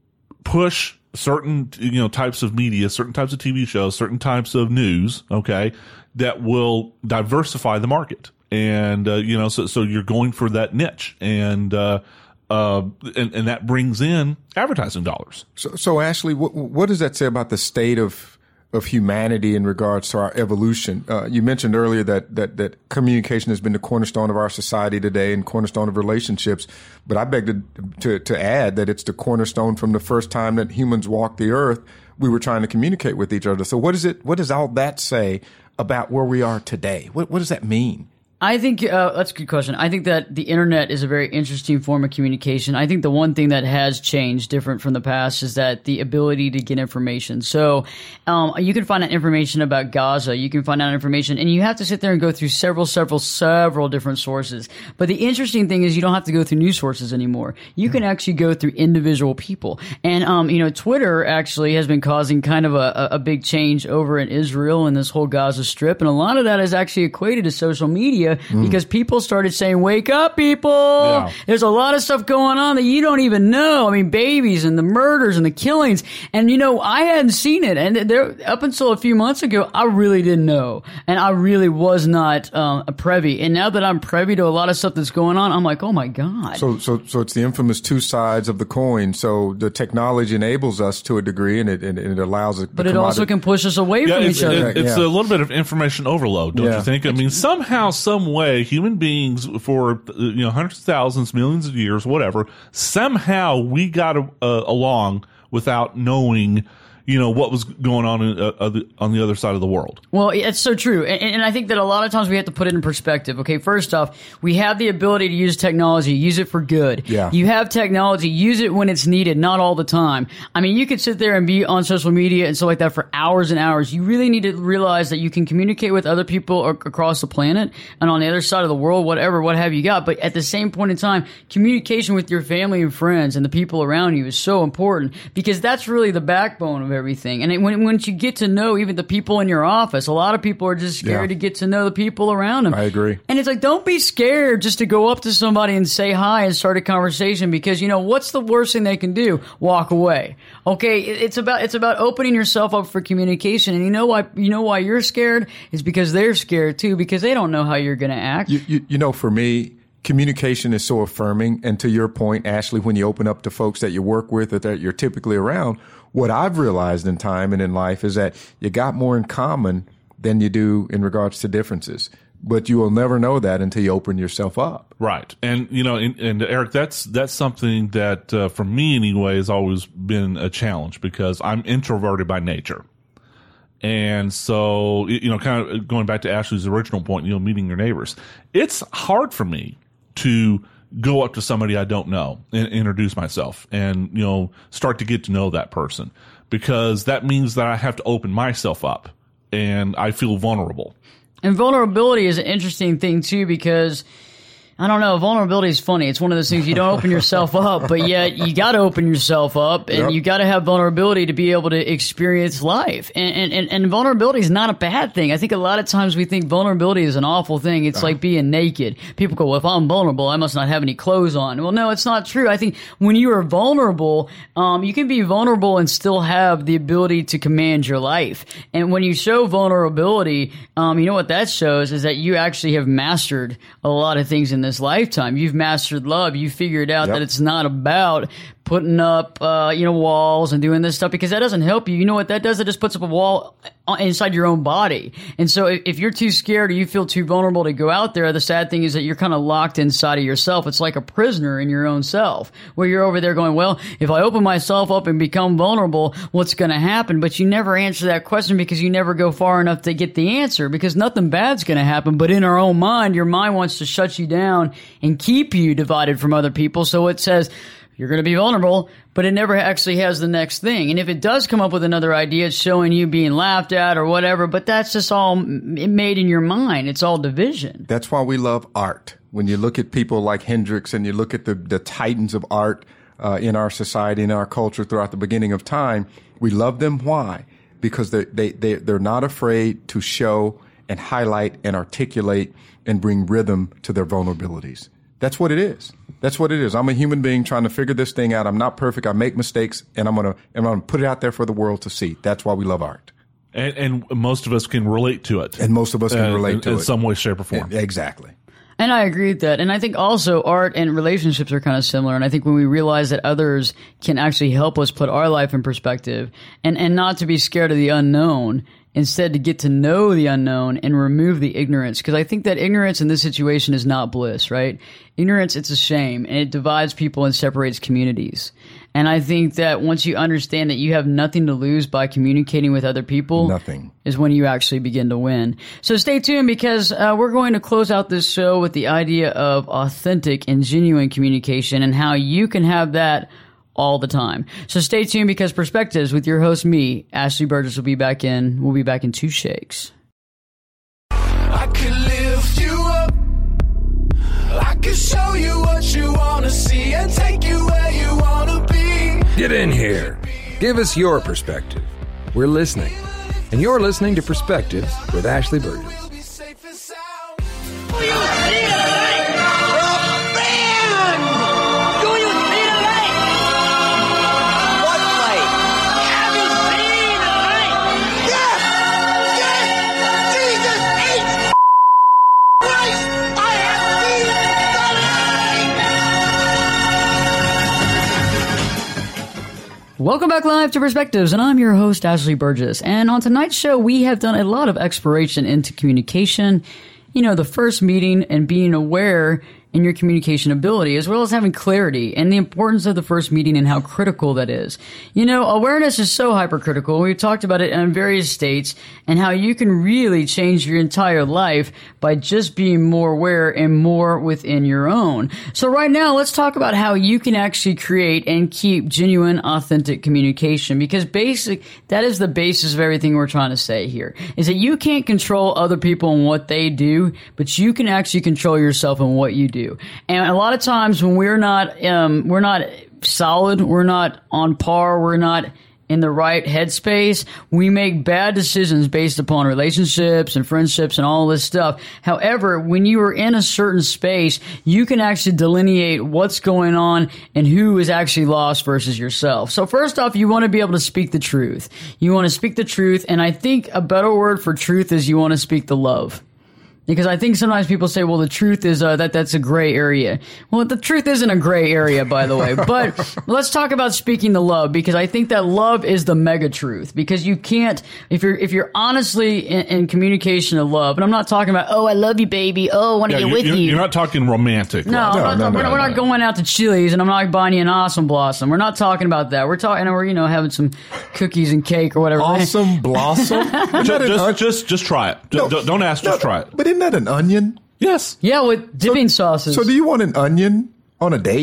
Speaker 5: push certain, you know, types of media, certain types of T V shows, certain types of news, okay, that will diversify the market. And, uh, you know, so, so you're going for that niche. And, uh, Uh, and, and that brings in advertising dollars.
Speaker 6: So, so Ashley, what, what does that say about the state of of humanity in regards to our evolution? Uh, you mentioned earlier that, that that communication has been the cornerstone of our society today and cornerstone of relationships. But I beg to, to to add that it's the cornerstone from the first time that humans walked the earth. We were trying to communicate with each other. So, what is it? What does all that say about where we are today? What what does that mean?
Speaker 4: I think uh, that's a good question. I think that the internet is a very interesting form of communication. I think the one thing that has changed different from the past is that the ability to get information. So um, you can find out information about Gaza. You can find out information, and you have to sit there and go through several, several, several different sources. But the interesting thing is you don't have to go through news sources anymore. You can actually go through individual people. And, um, you know, Twitter actually has been causing kind of a, a big change over in Israel and this whole Gaza Strip. And a lot of that is actually equated to social media. Mm. Because people started saying, wake up, people. Yeah. There's a lot of stuff going on that you don't even know. I mean, babies and the murders and the killings. And, you know, I hadn't seen it. And there, up until a few months ago, I really didn't know. And I really was not um, a privy. And now that I'm privy to a lot of stuff that's going on, I'm like, oh, my God.
Speaker 6: So, so, so it's the infamous two sides of the coin. So the technology enables us to a degree, and it, and it allows it.
Speaker 4: But it also can push us away
Speaker 5: yeah,
Speaker 4: from
Speaker 5: each
Speaker 4: other.
Speaker 5: It, it's yeah. a little bit of information overload, don't yeah. you think? I mean, somehow, some way, human beings for you know hundreds of thousands, millions of years, whatever, somehow we got uh, along without knowing, you know, what was going on in, uh, on the other side of the world.
Speaker 4: Well, it's so true. And, and I think that a lot of times we have to put it in perspective. Okay, first off, we have the ability to use technology, use it for good.
Speaker 6: Yeah.
Speaker 4: You have technology, use it when it's needed, not all the time. I mean, you could sit there and be on social media and stuff like that for hours and hours. You really need to realize that you can communicate with other people across the planet and on the other side of the world, whatever, what have you got. But at the same point in time, communication with your family and friends and the people around you is so important, because that's really the backbone of everything. And it, when once you get to know even the people in your office, a lot of people are just scared yeah. to get to know the people around them.
Speaker 6: I agree.
Speaker 4: And it's like, don't be scared just to go up to somebody and say hi and start a conversation, because, you know, what's the worst thing they can do? Walk away. Okay, it's about it's about opening yourself up for communication. And you know why you know why you're scared? It's because they're scared too, because they don't know how you're going to act.
Speaker 6: You, you, you know, for me, communication is so affirming. And to your point, Ashley, when you open up to folks that you work with or that you're typically around, what I've realized in time and in life is that you got more in common than you do in regards to differences. But you will never know that until you open yourself up.
Speaker 5: Right. And, you know, and, and Eric, that's, that's something that, uh, for me anyway, has always been a challenge, because I'm introverted by nature. And so, you know, kind of going back to Ashley's original point, you know, meeting your neighbors, it's hard for me to go up to somebody I don't know and introduce myself and, you know, start to get to know that person, because that means that I have to open myself up and I feel vulnerable.
Speaker 4: And vulnerability is an interesting thing too, because I don't know, vulnerability is funny. It's one of those things you don't open yourself up, but yet you got to open yourself up, and yep. you got to have vulnerability to be able to experience life. And, and, and vulnerability is not a bad thing. I think a lot of times we think vulnerability is an awful thing. It's uh-huh. like being naked. People go, well, if I'm vulnerable, I must not have any clothes on. Well, no, it's not true. I think when you are vulnerable, um, you can be vulnerable and still have the ability to command your life. And when you show vulnerability, um, you know what that shows is that you actually have mastered a lot of things in this lifetime. You've mastered love. You figured out yep. that it's not about putting up, uh, you know, walls and doing this stuff, because that doesn't help you. You know what that does? It just puts up a wall inside your own body. And so if you're too scared or you feel too vulnerable to go out there, the sad thing is that you're kind of locked inside of yourself. It's like a prisoner in your own self, where you're over there going, well, if I open myself up and become vulnerable, what's going to happen? But you never answer that question because you never go far enough to get the answer, because nothing bad's going to happen. But in our own mind, your mind wants to shut you down and keep you divided from other people. So it says, you're going to be vulnerable, but it never actually has the next thing. And if it does come up with another idea, it's showing you being laughed at or whatever, but that's just all made in your mind. It's all division.
Speaker 6: That's why we love art. When you look at people like Hendrix and you look at the, the titans of art uh, in our society, in our culture throughout the beginning of time, we love them. Why? Because they, they, they, they're not afraid to show and highlight and articulate and bring rhythm to their vulnerabilities. That's what it is. That's what it is. I'm a human being trying to figure this thing out. I'm not perfect. I make mistakes, and I'm gonna and I'm gonna put it out there for the world to see. That's why we love art.
Speaker 5: And, and most of us can relate to it.
Speaker 6: And most of us can
Speaker 5: uh,
Speaker 6: relate
Speaker 5: in,
Speaker 6: to
Speaker 5: in
Speaker 6: it
Speaker 5: in some way, shape, or form.
Speaker 6: Exactly.
Speaker 4: And I agree with that. And I think also art and relationships are kind of similar. And I think when we realize that others can actually help us put our life in perspective, and, and not to be scared of the unknown, instead to get to know the unknown and remove the ignorance. Because I think that ignorance in this situation is not bliss, right? Ignorance, it's a shame, and it divides people and separates communities. And I think that once you understand that you have nothing to lose by communicating with other people,
Speaker 6: nothing,
Speaker 4: is when you actually begin to win. So stay tuned, because uh, we're going to close out this show with the idea of authentic and genuine communication and how you can have that all the time. So stay tuned, because Perspectives with your host, me, Ashley Burgess, will be back in. We'll be back in two shakes.
Speaker 9: I could lift you up. I could show you what you want to see and take you where you want to be.
Speaker 1: Get in here. Give us your perspective. We're listening. And you're listening to Perspectives with Ashley Burgess.
Speaker 4: Welcome back live to Perspectives, and I'm your host, Ashley Burgess. And on tonight's show, we have done a lot of exploration into communication, you know, the first meeting and being aware in your communication ability, as well as having clarity and the importance of the first meeting and how critical that is. You know, awareness is so hypercritical. We've talked about it in various states, and how you can really change your entire life by just being more aware and more within your own. So right now, let's talk about how you can actually create and keep genuine, authentic communication, because basic, that is the basis of everything we're trying to say here, is that you can't control other people and what they do, but you can actually control yourself and what you do. And a lot of times when we're not, um, we're not solid, we're not on par, we're not in the right headspace, we make bad decisions based upon relationships and friendships and all this stuff. However, when you are in a certain space, you can actually delineate what's going on and who is actually lost versus yourself. So first off, you want to be able to speak the truth. You want to speak the truth, and I think a better word for truth is you want to speak the love. Because I think sometimes people say, well, the truth is uh, that that's a gray area. Well, the truth isn't a gray area, by the way. But let's talk about speaking the love, because I think that love is the mega truth. Because you can't, if you're if you're honestly in, in communication of love, and I'm not talking about, oh, I love you, baby. Oh, I want to
Speaker 5: yeah,
Speaker 4: get with
Speaker 5: you're,
Speaker 4: you.
Speaker 5: You're not talking romantic.
Speaker 4: No,
Speaker 5: love.
Speaker 4: no,
Speaker 5: no,
Speaker 4: no,
Speaker 5: no,
Speaker 4: we're,
Speaker 5: no,
Speaker 4: we're
Speaker 5: no.
Speaker 4: not going out to Chili's, and I'm not buying you an Awesome Blossom. We're not talking about that. We're talking, and we're you know having some cookies and cake or whatever.
Speaker 6: Awesome Blossom.
Speaker 5: just, just, just just try it.
Speaker 6: No,
Speaker 5: don't, don't ask.
Speaker 6: no,
Speaker 5: just try it.
Speaker 6: But isn't that an onion?
Speaker 5: Yes.
Speaker 4: Yeah, with dipping sauces.
Speaker 6: So do you want an onion on a date?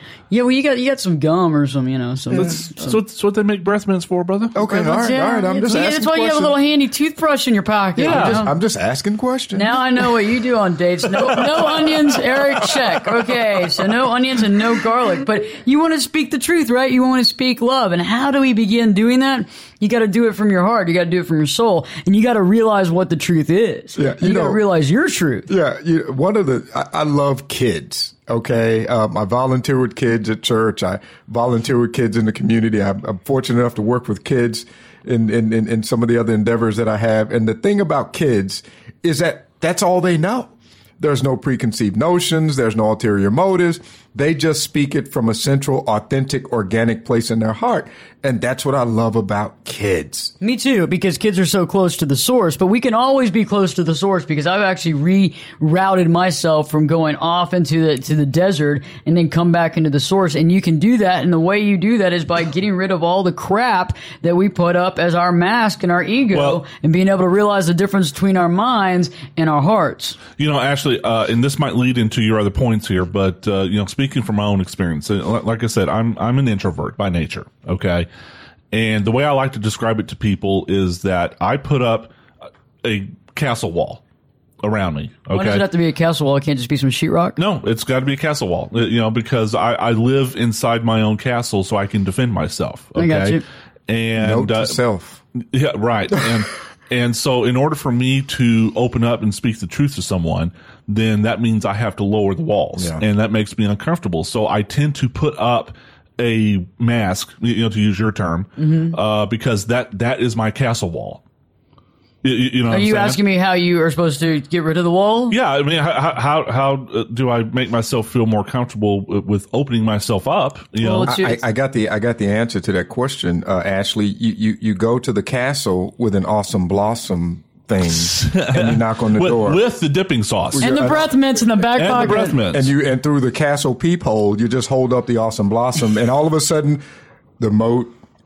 Speaker 4: Yeah, well, you got you got some gum or some, you know, some.
Speaker 5: That's, that's, what, that's what they make breath mints for, brother.
Speaker 6: Okay, all right,
Speaker 4: Yeah,
Speaker 6: all right. I'm
Speaker 4: yeah,
Speaker 6: just
Speaker 4: yeah,
Speaker 6: asking
Speaker 4: that's why you have a
Speaker 6: questions.
Speaker 4: little handy toothbrush in your pocket.
Speaker 5: Yeah.
Speaker 4: you
Speaker 6: I'm
Speaker 4: know?
Speaker 6: just, I'm just asking questions.
Speaker 4: Now I know what you do on dates. No, no onions, Eric, check. Okay, so no onions and no garlic. But you want to speak the truth, right? You want to speak love. And how do we begin doing that? You got to do it from your heart. You got to do it from your soul. And you got to realize what the truth is.
Speaker 6: Yeah,
Speaker 4: you
Speaker 6: you
Speaker 4: got to
Speaker 6: know-
Speaker 4: realize your truth.
Speaker 6: Yeah, you, one of the I, I love kids. Okay, um, I volunteer with kids at church. I volunteer with kids in the community. I'm, I'm fortunate enough to work with kids in, in in in some of the other endeavors that I have. And the thing about kids is that that's all they know. There's no preconceived notions. There's no ulterior motives. They just speak it from a central, authentic, organic place in their heart. And that's what I love about kids.
Speaker 4: Me too, because kids are so close to the source, but we can always be close to the source because I've actually rerouted myself from going off into the to the desert and then come back into the source. And you can do that. And the way you do that is by getting rid of all the crap that we put up as our mask and our ego
Speaker 5: Well-
Speaker 4: and being able to realize the difference between our minds and our hearts.
Speaker 5: You know, Ashley, uh, and this might lead into your other points here, but, uh, you know, speaking from my own experience, uh, like I said, I'm, I'm an introvert by nature. Okay. And the way I like to describe it to people is that I put up a castle wall around me. Okay.
Speaker 4: Why does it have to be a castle wall? It can't just be some sheetrock?
Speaker 5: No, it's got to be a castle wall, uh, you know, because I, I live inside my own castle so I can defend myself. Okay.
Speaker 4: I got you.
Speaker 5: And,
Speaker 6: Note to
Speaker 5: uh,
Speaker 6: self.
Speaker 5: yeah, right. And, and so in order for me to open up and speak the truth to someone, then that means I have to lower the walls,
Speaker 6: Yeah.
Speaker 5: and that makes me uncomfortable. So I tend to put up a mask, you know, to use your term,
Speaker 4: Mm-hmm.
Speaker 5: uh, because that, that is my castle wall. You, you know what
Speaker 4: Are
Speaker 5: I'm
Speaker 4: you
Speaker 5: saying?
Speaker 4: asking me how you are supposed to get rid of the wall?
Speaker 5: Yeah, I mean, how how, how uh, do I make myself feel more comfortable with opening myself up? You
Speaker 4: Well,
Speaker 5: know,
Speaker 4: it's-
Speaker 6: I, I got the I got the answer to that question, uh, Ashley. You, you you go to the castle with an awesome blossom thing, and you knock on the
Speaker 5: with,
Speaker 6: door,
Speaker 5: with the dipping sauce
Speaker 4: And the breath mints in the back
Speaker 5: and the
Speaker 4: pocket.
Speaker 5: breath mints.
Speaker 6: and you and through the castle peephole, you just hold up the awesome blossom, and all of a sudden, the moat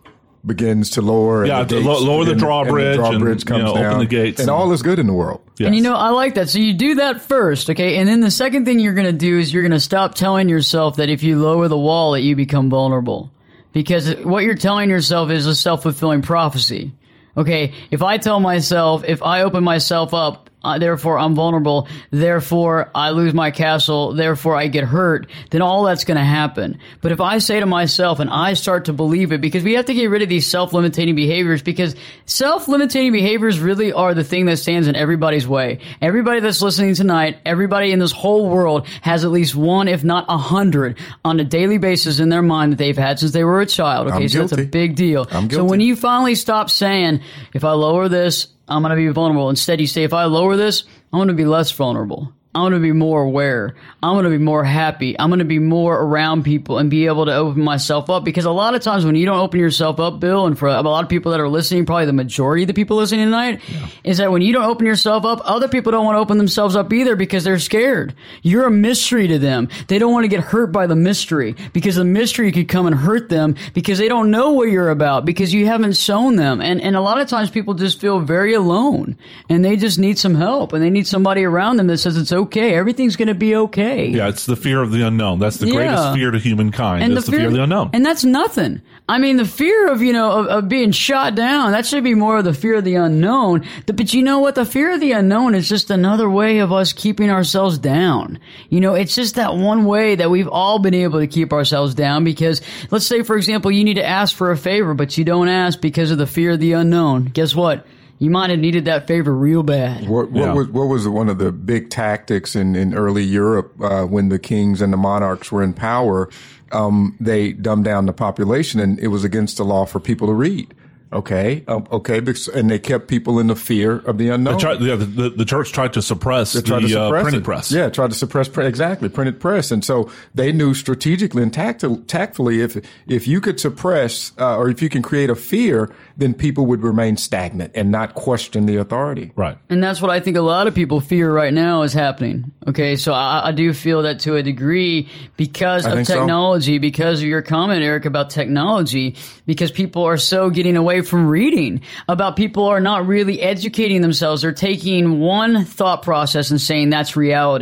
Speaker 6: begins to lower.
Speaker 5: Yeah,
Speaker 6: and the
Speaker 5: to lo-
Speaker 6: gates
Speaker 5: lower the
Speaker 6: begin-
Speaker 5: drawbridge
Speaker 6: and the
Speaker 5: and,
Speaker 6: drawbridge
Speaker 5: you
Speaker 6: comes
Speaker 5: know, open
Speaker 6: down,
Speaker 5: the gates
Speaker 6: and
Speaker 5: and-
Speaker 6: all is good in the world.
Speaker 5: Yes.
Speaker 4: And you know, I like that. So you do that first, okay? And then the second thing you're going to do is you're going to stop telling yourself that if you lower the wall that you become vulnerable. Because what you're telling yourself is a self-fulfilling prophecy. Okay, if I tell myself, if I open myself up, uh, therefore I'm vulnerable, therefore I lose my castle, therefore I get hurt, then all that's going to happen. But if I say to myself and I start to believe it, because we have to get rid of these self-limiting behaviors, because self-limiting behaviors really are the thing that stands in everybody's way. Everybody that's listening tonight, everybody in this whole world has at least one, if not a hundred, on a daily basis in their mind that they've had since they were a child. Okay,
Speaker 6: I'm
Speaker 4: so that's a
Speaker 6: guilty.
Speaker 4: big deal.
Speaker 6: I'm
Speaker 4: So
Speaker 6: guilty.
Speaker 4: when you finally stop saying, if I lower this, I'm going to be vulnerable. Instead, you say, if I lower this, I'm going to be less vulnerable. I'm going to be more aware. I'm going to be more happy. I'm going to be more around people and be able to open myself up. Because a lot of times when you don't open yourself up, Bill, and for a lot of people that are listening, probably the majority of the people listening tonight, yeah. is that when you don't open yourself up, other people don't want to open themselves up either because they're scared. You're a mystery to them. They don't want to get hurt by the mystery because the mystery could come and hurt them because they don't know what you're about because you haven't shown them. And, and a lot of times people just feel very alone and they just need some help and they need somebody around them that says it's okay. Okay, everything's going to be okay.
Speaker 5: Yeah, it's the fear of the unknown. That's the
Speaker 4: Yeah.
Speaker 5: greatest fear to humankind.
Speaker 4: And
Speaker 5: It's the, fear of the unknown.
Speaker 4: And that's nothing. I mean, the fear of, you know, of, of being shot down, that should be more of the fear of the unknown. But you know what? The fear of the unknown is just another way of us keeping ourselves down. You know, it's just that one way that we've all been able to keep ourselves down because, let's say, for example, you need to ask for a favor, but you don't ask because of the fear of the unknown. Guess what? You might have needed that favor real bad.
Speaker 6: What, what
Speaker 5: Yeah.
Speaker 6: was what was one of the big tactics in, in early Europe uh, when the kings and the monarchs were in power? Um, they dumbed down the population, and it was against the law for people to read. Okay, um, okay, because, and they kept people in the fear of the unknown.
Speaker 5: They tried, yeah, the, the, the church tried to suppress
Speaker 6: They
Speaker 5: the
Speaker 6: tried to
Speaker 5: uh,
Speaker 6: suppress
Speaker 5: printing
Speaker 6: it.
Speaker 5: press.
Speaker 6: Yeah, tried to suppress pre- exactly printed press, and so they knew strategically and tact- tactfully if if you could suppress uh, or if you can create a fear, then people would remain stagnant and not question the authority.
Speaker 5: Right.
Speaker 4: And that's what I think a lot of people fear right now is happening. Okay, so I, I do feel that to a degree because
Speaker 6: I
Speaker 4: of
Speaker 6: think so.
Speaker 4: technology, because of your comment, Eric, about technology, because people are so getting away from reading, about people are not really educating themselves. They're taking one thought process and saying that's reality.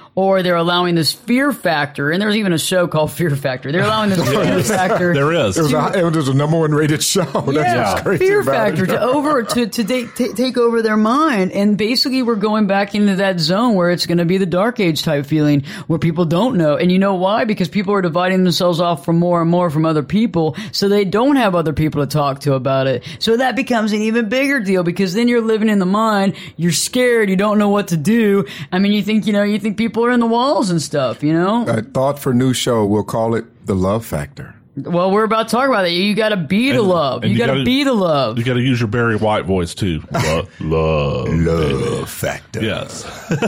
Speaker 4: or they're allowing this fear factor, and there's even a show called Fear Factor. They're allowing this fear factor.
Speaker 5: There is.
Speaker 6: It was, a, it was a number one rated show. That's
Speaker 4: Yeah,
Speaker 6: what's crazy
Speaker 4: fear
Speaker 6: about
Speaker 4: factor
Speaker 6: it.
Speaker 4: to over to to take, t- take over their mind, and basically we're going back into that zone where it's going to be the dark age type feeling where people don't know, and you know why? Because people are dividing themselves off from more and more from other people, so they don't have other people to talk to about it. So that becomes an even bigger deal because then you're living in the mind, you're scared, you don't know what to do. I mean, you think you know, you think people are in the walls and stuff, you know.
Speaker 6: A thought for new show. We'll call it the love factor.
Speaker 4: Well, we're about to talk about that. You got to be the
Speaker 5: And-
Speaker 4: love.
Speaker 5: and
Speaker 4: You,
Speaker 5: you
Speaker 4: got to
Speaker 5: gotta-
Speaker 4: be the love.
Speaker 5: You got to use your Barry White voice too. Lo- love,
Speaker 6: Love factor.
Speaker 5: Yes.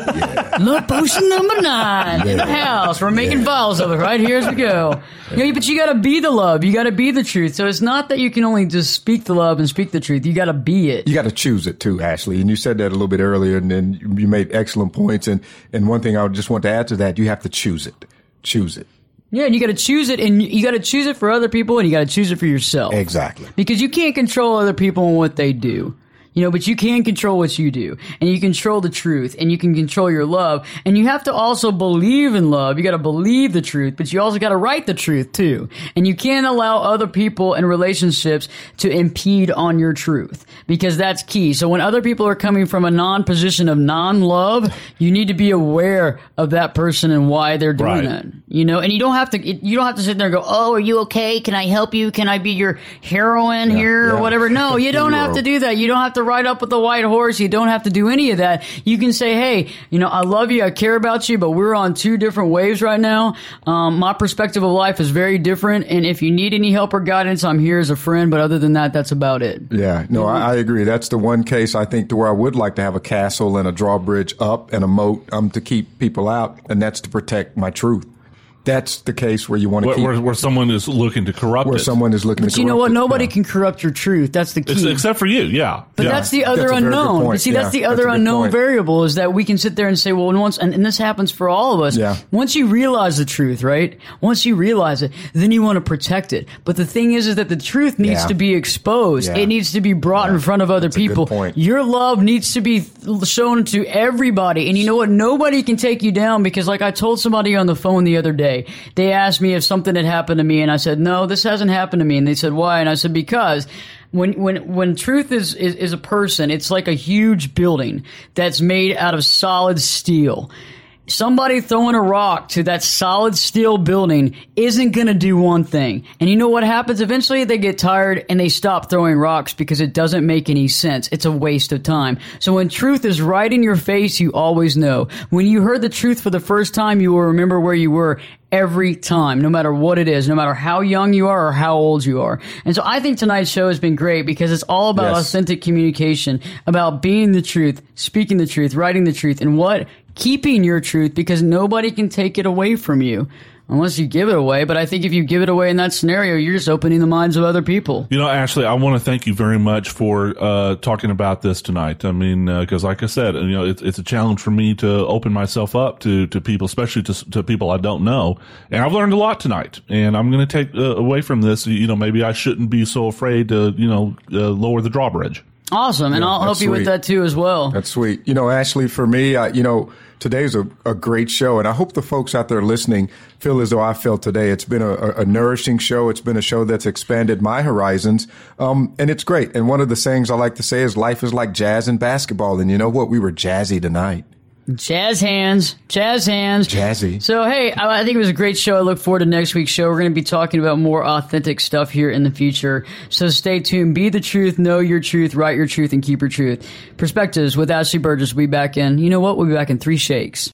Speaker 4: Love potion number nine in the house. We're making vials of it right here as we go. You know, but you got to be the love. You got to be the truth. So it's not that you can only just speak the love and speak the truth. You got to be it.
Speaker 6: You got to choose it too, Ashley. And you said that a little bit earlier, and then you made excellent points. And, and one thing I would just want to add to that, you have to choose it. Choose it.
Speaker 4: Yeah, and you got to choose it, and you got to choose it for other people, and you got to choose it for yourself.
Speaker 6: Exactly.
Speaker 4: Because you can't control other people and what they do. You know, but you can control what you do, and you control the truth, and you can control your love, and you have to also believe in love. You got to believe the truth, but you also got to write the truth too. And you can't allow other people and relationships to impede on your truth, because that's key. So when other people are coming from a non-position of non-love, you need to be aware of that person and why they're doing
Speaker 5: Right.
Speaker 4: that. You know, and you don't have to, you don't have to sit there and go, oh, are you okay? Can I help you? Can I be your heroine here
Speaker 6: yeah.
Speaker 4: or whatever? No, you don't have to do that. You don't have to ride up with the white horse. You don't have to do any of that. You can say, hey, you know, I love you. I care about you, but we're on two different waves right now. Um, my perspective of life is very different. And if you need any help or guidance, I'm here as a friend. But other than that, that's about it.
Speaker 6: Yeah, no, I, I agree. That's the one case I think to where I would like to have a castle and a drawbridge up and a moat um, to keep people out, and that's to protect my truth. That's the case where you want to
Speaker 5: Where,
Speaker 6: keep
Speaker 5: where, where someone is looking to corrupt
Speaker 6: where
Speaker 5: it.
Speaker 6: someone is looking
Speaker 4: But
Speaker 6: to
Speaker 4: you know
Speaker 6: corrupt
Speaker 4: what?
Speaker 6: it.
Speaker 4: Nobody
Speaker 6: Yeah.
Speaker 4: can corrupt your truth. That's the
Speaker 5: Ex-
Speaker 4: key.
Speaker 5: except for you, yeah.
Speaker 4: But
Speaker 5: yeah.
Speaker 4: that's the other
Speaker 6: That's a very good
Speaker 4: unknown.
Speaker 6: point.
Speaker 4: But see,
Speaker 6: Yeah,
Speaker 4: that's the
Speaker 6: that's
Speaker 4: other
Speaker 6: a good
Speaker 4: unknown
Speaker 6: point.
Speaker 4: variable is that we can sit there and say, well, and once, and, and this happens for all of us.
Speaker 6: Yeah.
Speaker 4: Once you realize the truth, right? Once you realize it, then you want to protect it. But the thing is, is that the truth needs
Speaker 6: Yeah.
Speaker 4: to be exposed.
Speaker 6: Yeah.
Speaker 4: It needs to be brought
Speaker 6: Yeah.
Speaker 4: in front of other
Speaker 6: That's a good
Speaker 4: people.
Speaker 6: point.
Speaker 4: Your love needs to be shown to everybody. And you know what? Nobody can take you down because, like I told somebody on the phone the other day, they asked me if something had happened to me, and I said, no, this hasn't happened to me. And they said, why? And I said, because when when when truth is, is is a person, it's like a huge building that's made out of solid steel. Somebody throwing a rock to that solid steel building isn't going to do one thing. And you know what happens? Eventually they get tired and they stop throwing rocks because it doesn't make any sense. It's a waste of time. So when truth is right in your face, you always know. When you heard the truth for the first time, you will remember where you were every time, no matter what it is, no matter how young you are or how old you are. And so I think tonight's show has been great because it's all about
Speaker 6: Yes.
Speaker 4: authentic communication, about being the truth, speaking the truth, writing the truth, and what? Keeping your truth, because nobody can take it away from you unless you give it away. But I think if you give it away in that scenario, you're just opening the minds of other people.
Speaker 5: You know, Ashley, I want to thank you very much for uh, talking about this tonight. I mean, because uh, like I said, you know, it's it's a challenge for me to open myself up to, to people, especially to to people I don't know. And I've learned a lot tonight. And I'm going to take uh, away from this. You know, maybe I shouldn't be so afraid to, you know, uh, lower the drawbridge.
Speaker 4: Awesome. And
Speaker 6: Yeah,
Speaker 4: I'll help
Speaker 6: that's
Speaker 4: you with
Speaker 6: sweet.
Speaker 4: that too as well.
Speaker 6: That's sweet. You know, Ashley, for me, I, you know, today's a, a great show, and I hope the folks out there listening feel as though I felt today. It's been a, a, a nourishing show. It's been a show that's expanded my horizons, um, and it's great. And one of the sayings I like to say is life is like jazz and basketball. And you know what? We were jazzy tonight.
Speaker 4: Jazz hands, jazz hands.
Speaker 6: Jazzy.
Speaker 4: So, hey, I I think it was a great show. I look forward to next week's show. We're going to be talking about more authentic stuff here in the future. So stay tuned. Be the truth, know your truth, write your truth, and keep your truth. Perspectives with Ashley Burgess will be back in, you know what? We'll be back in three shakes.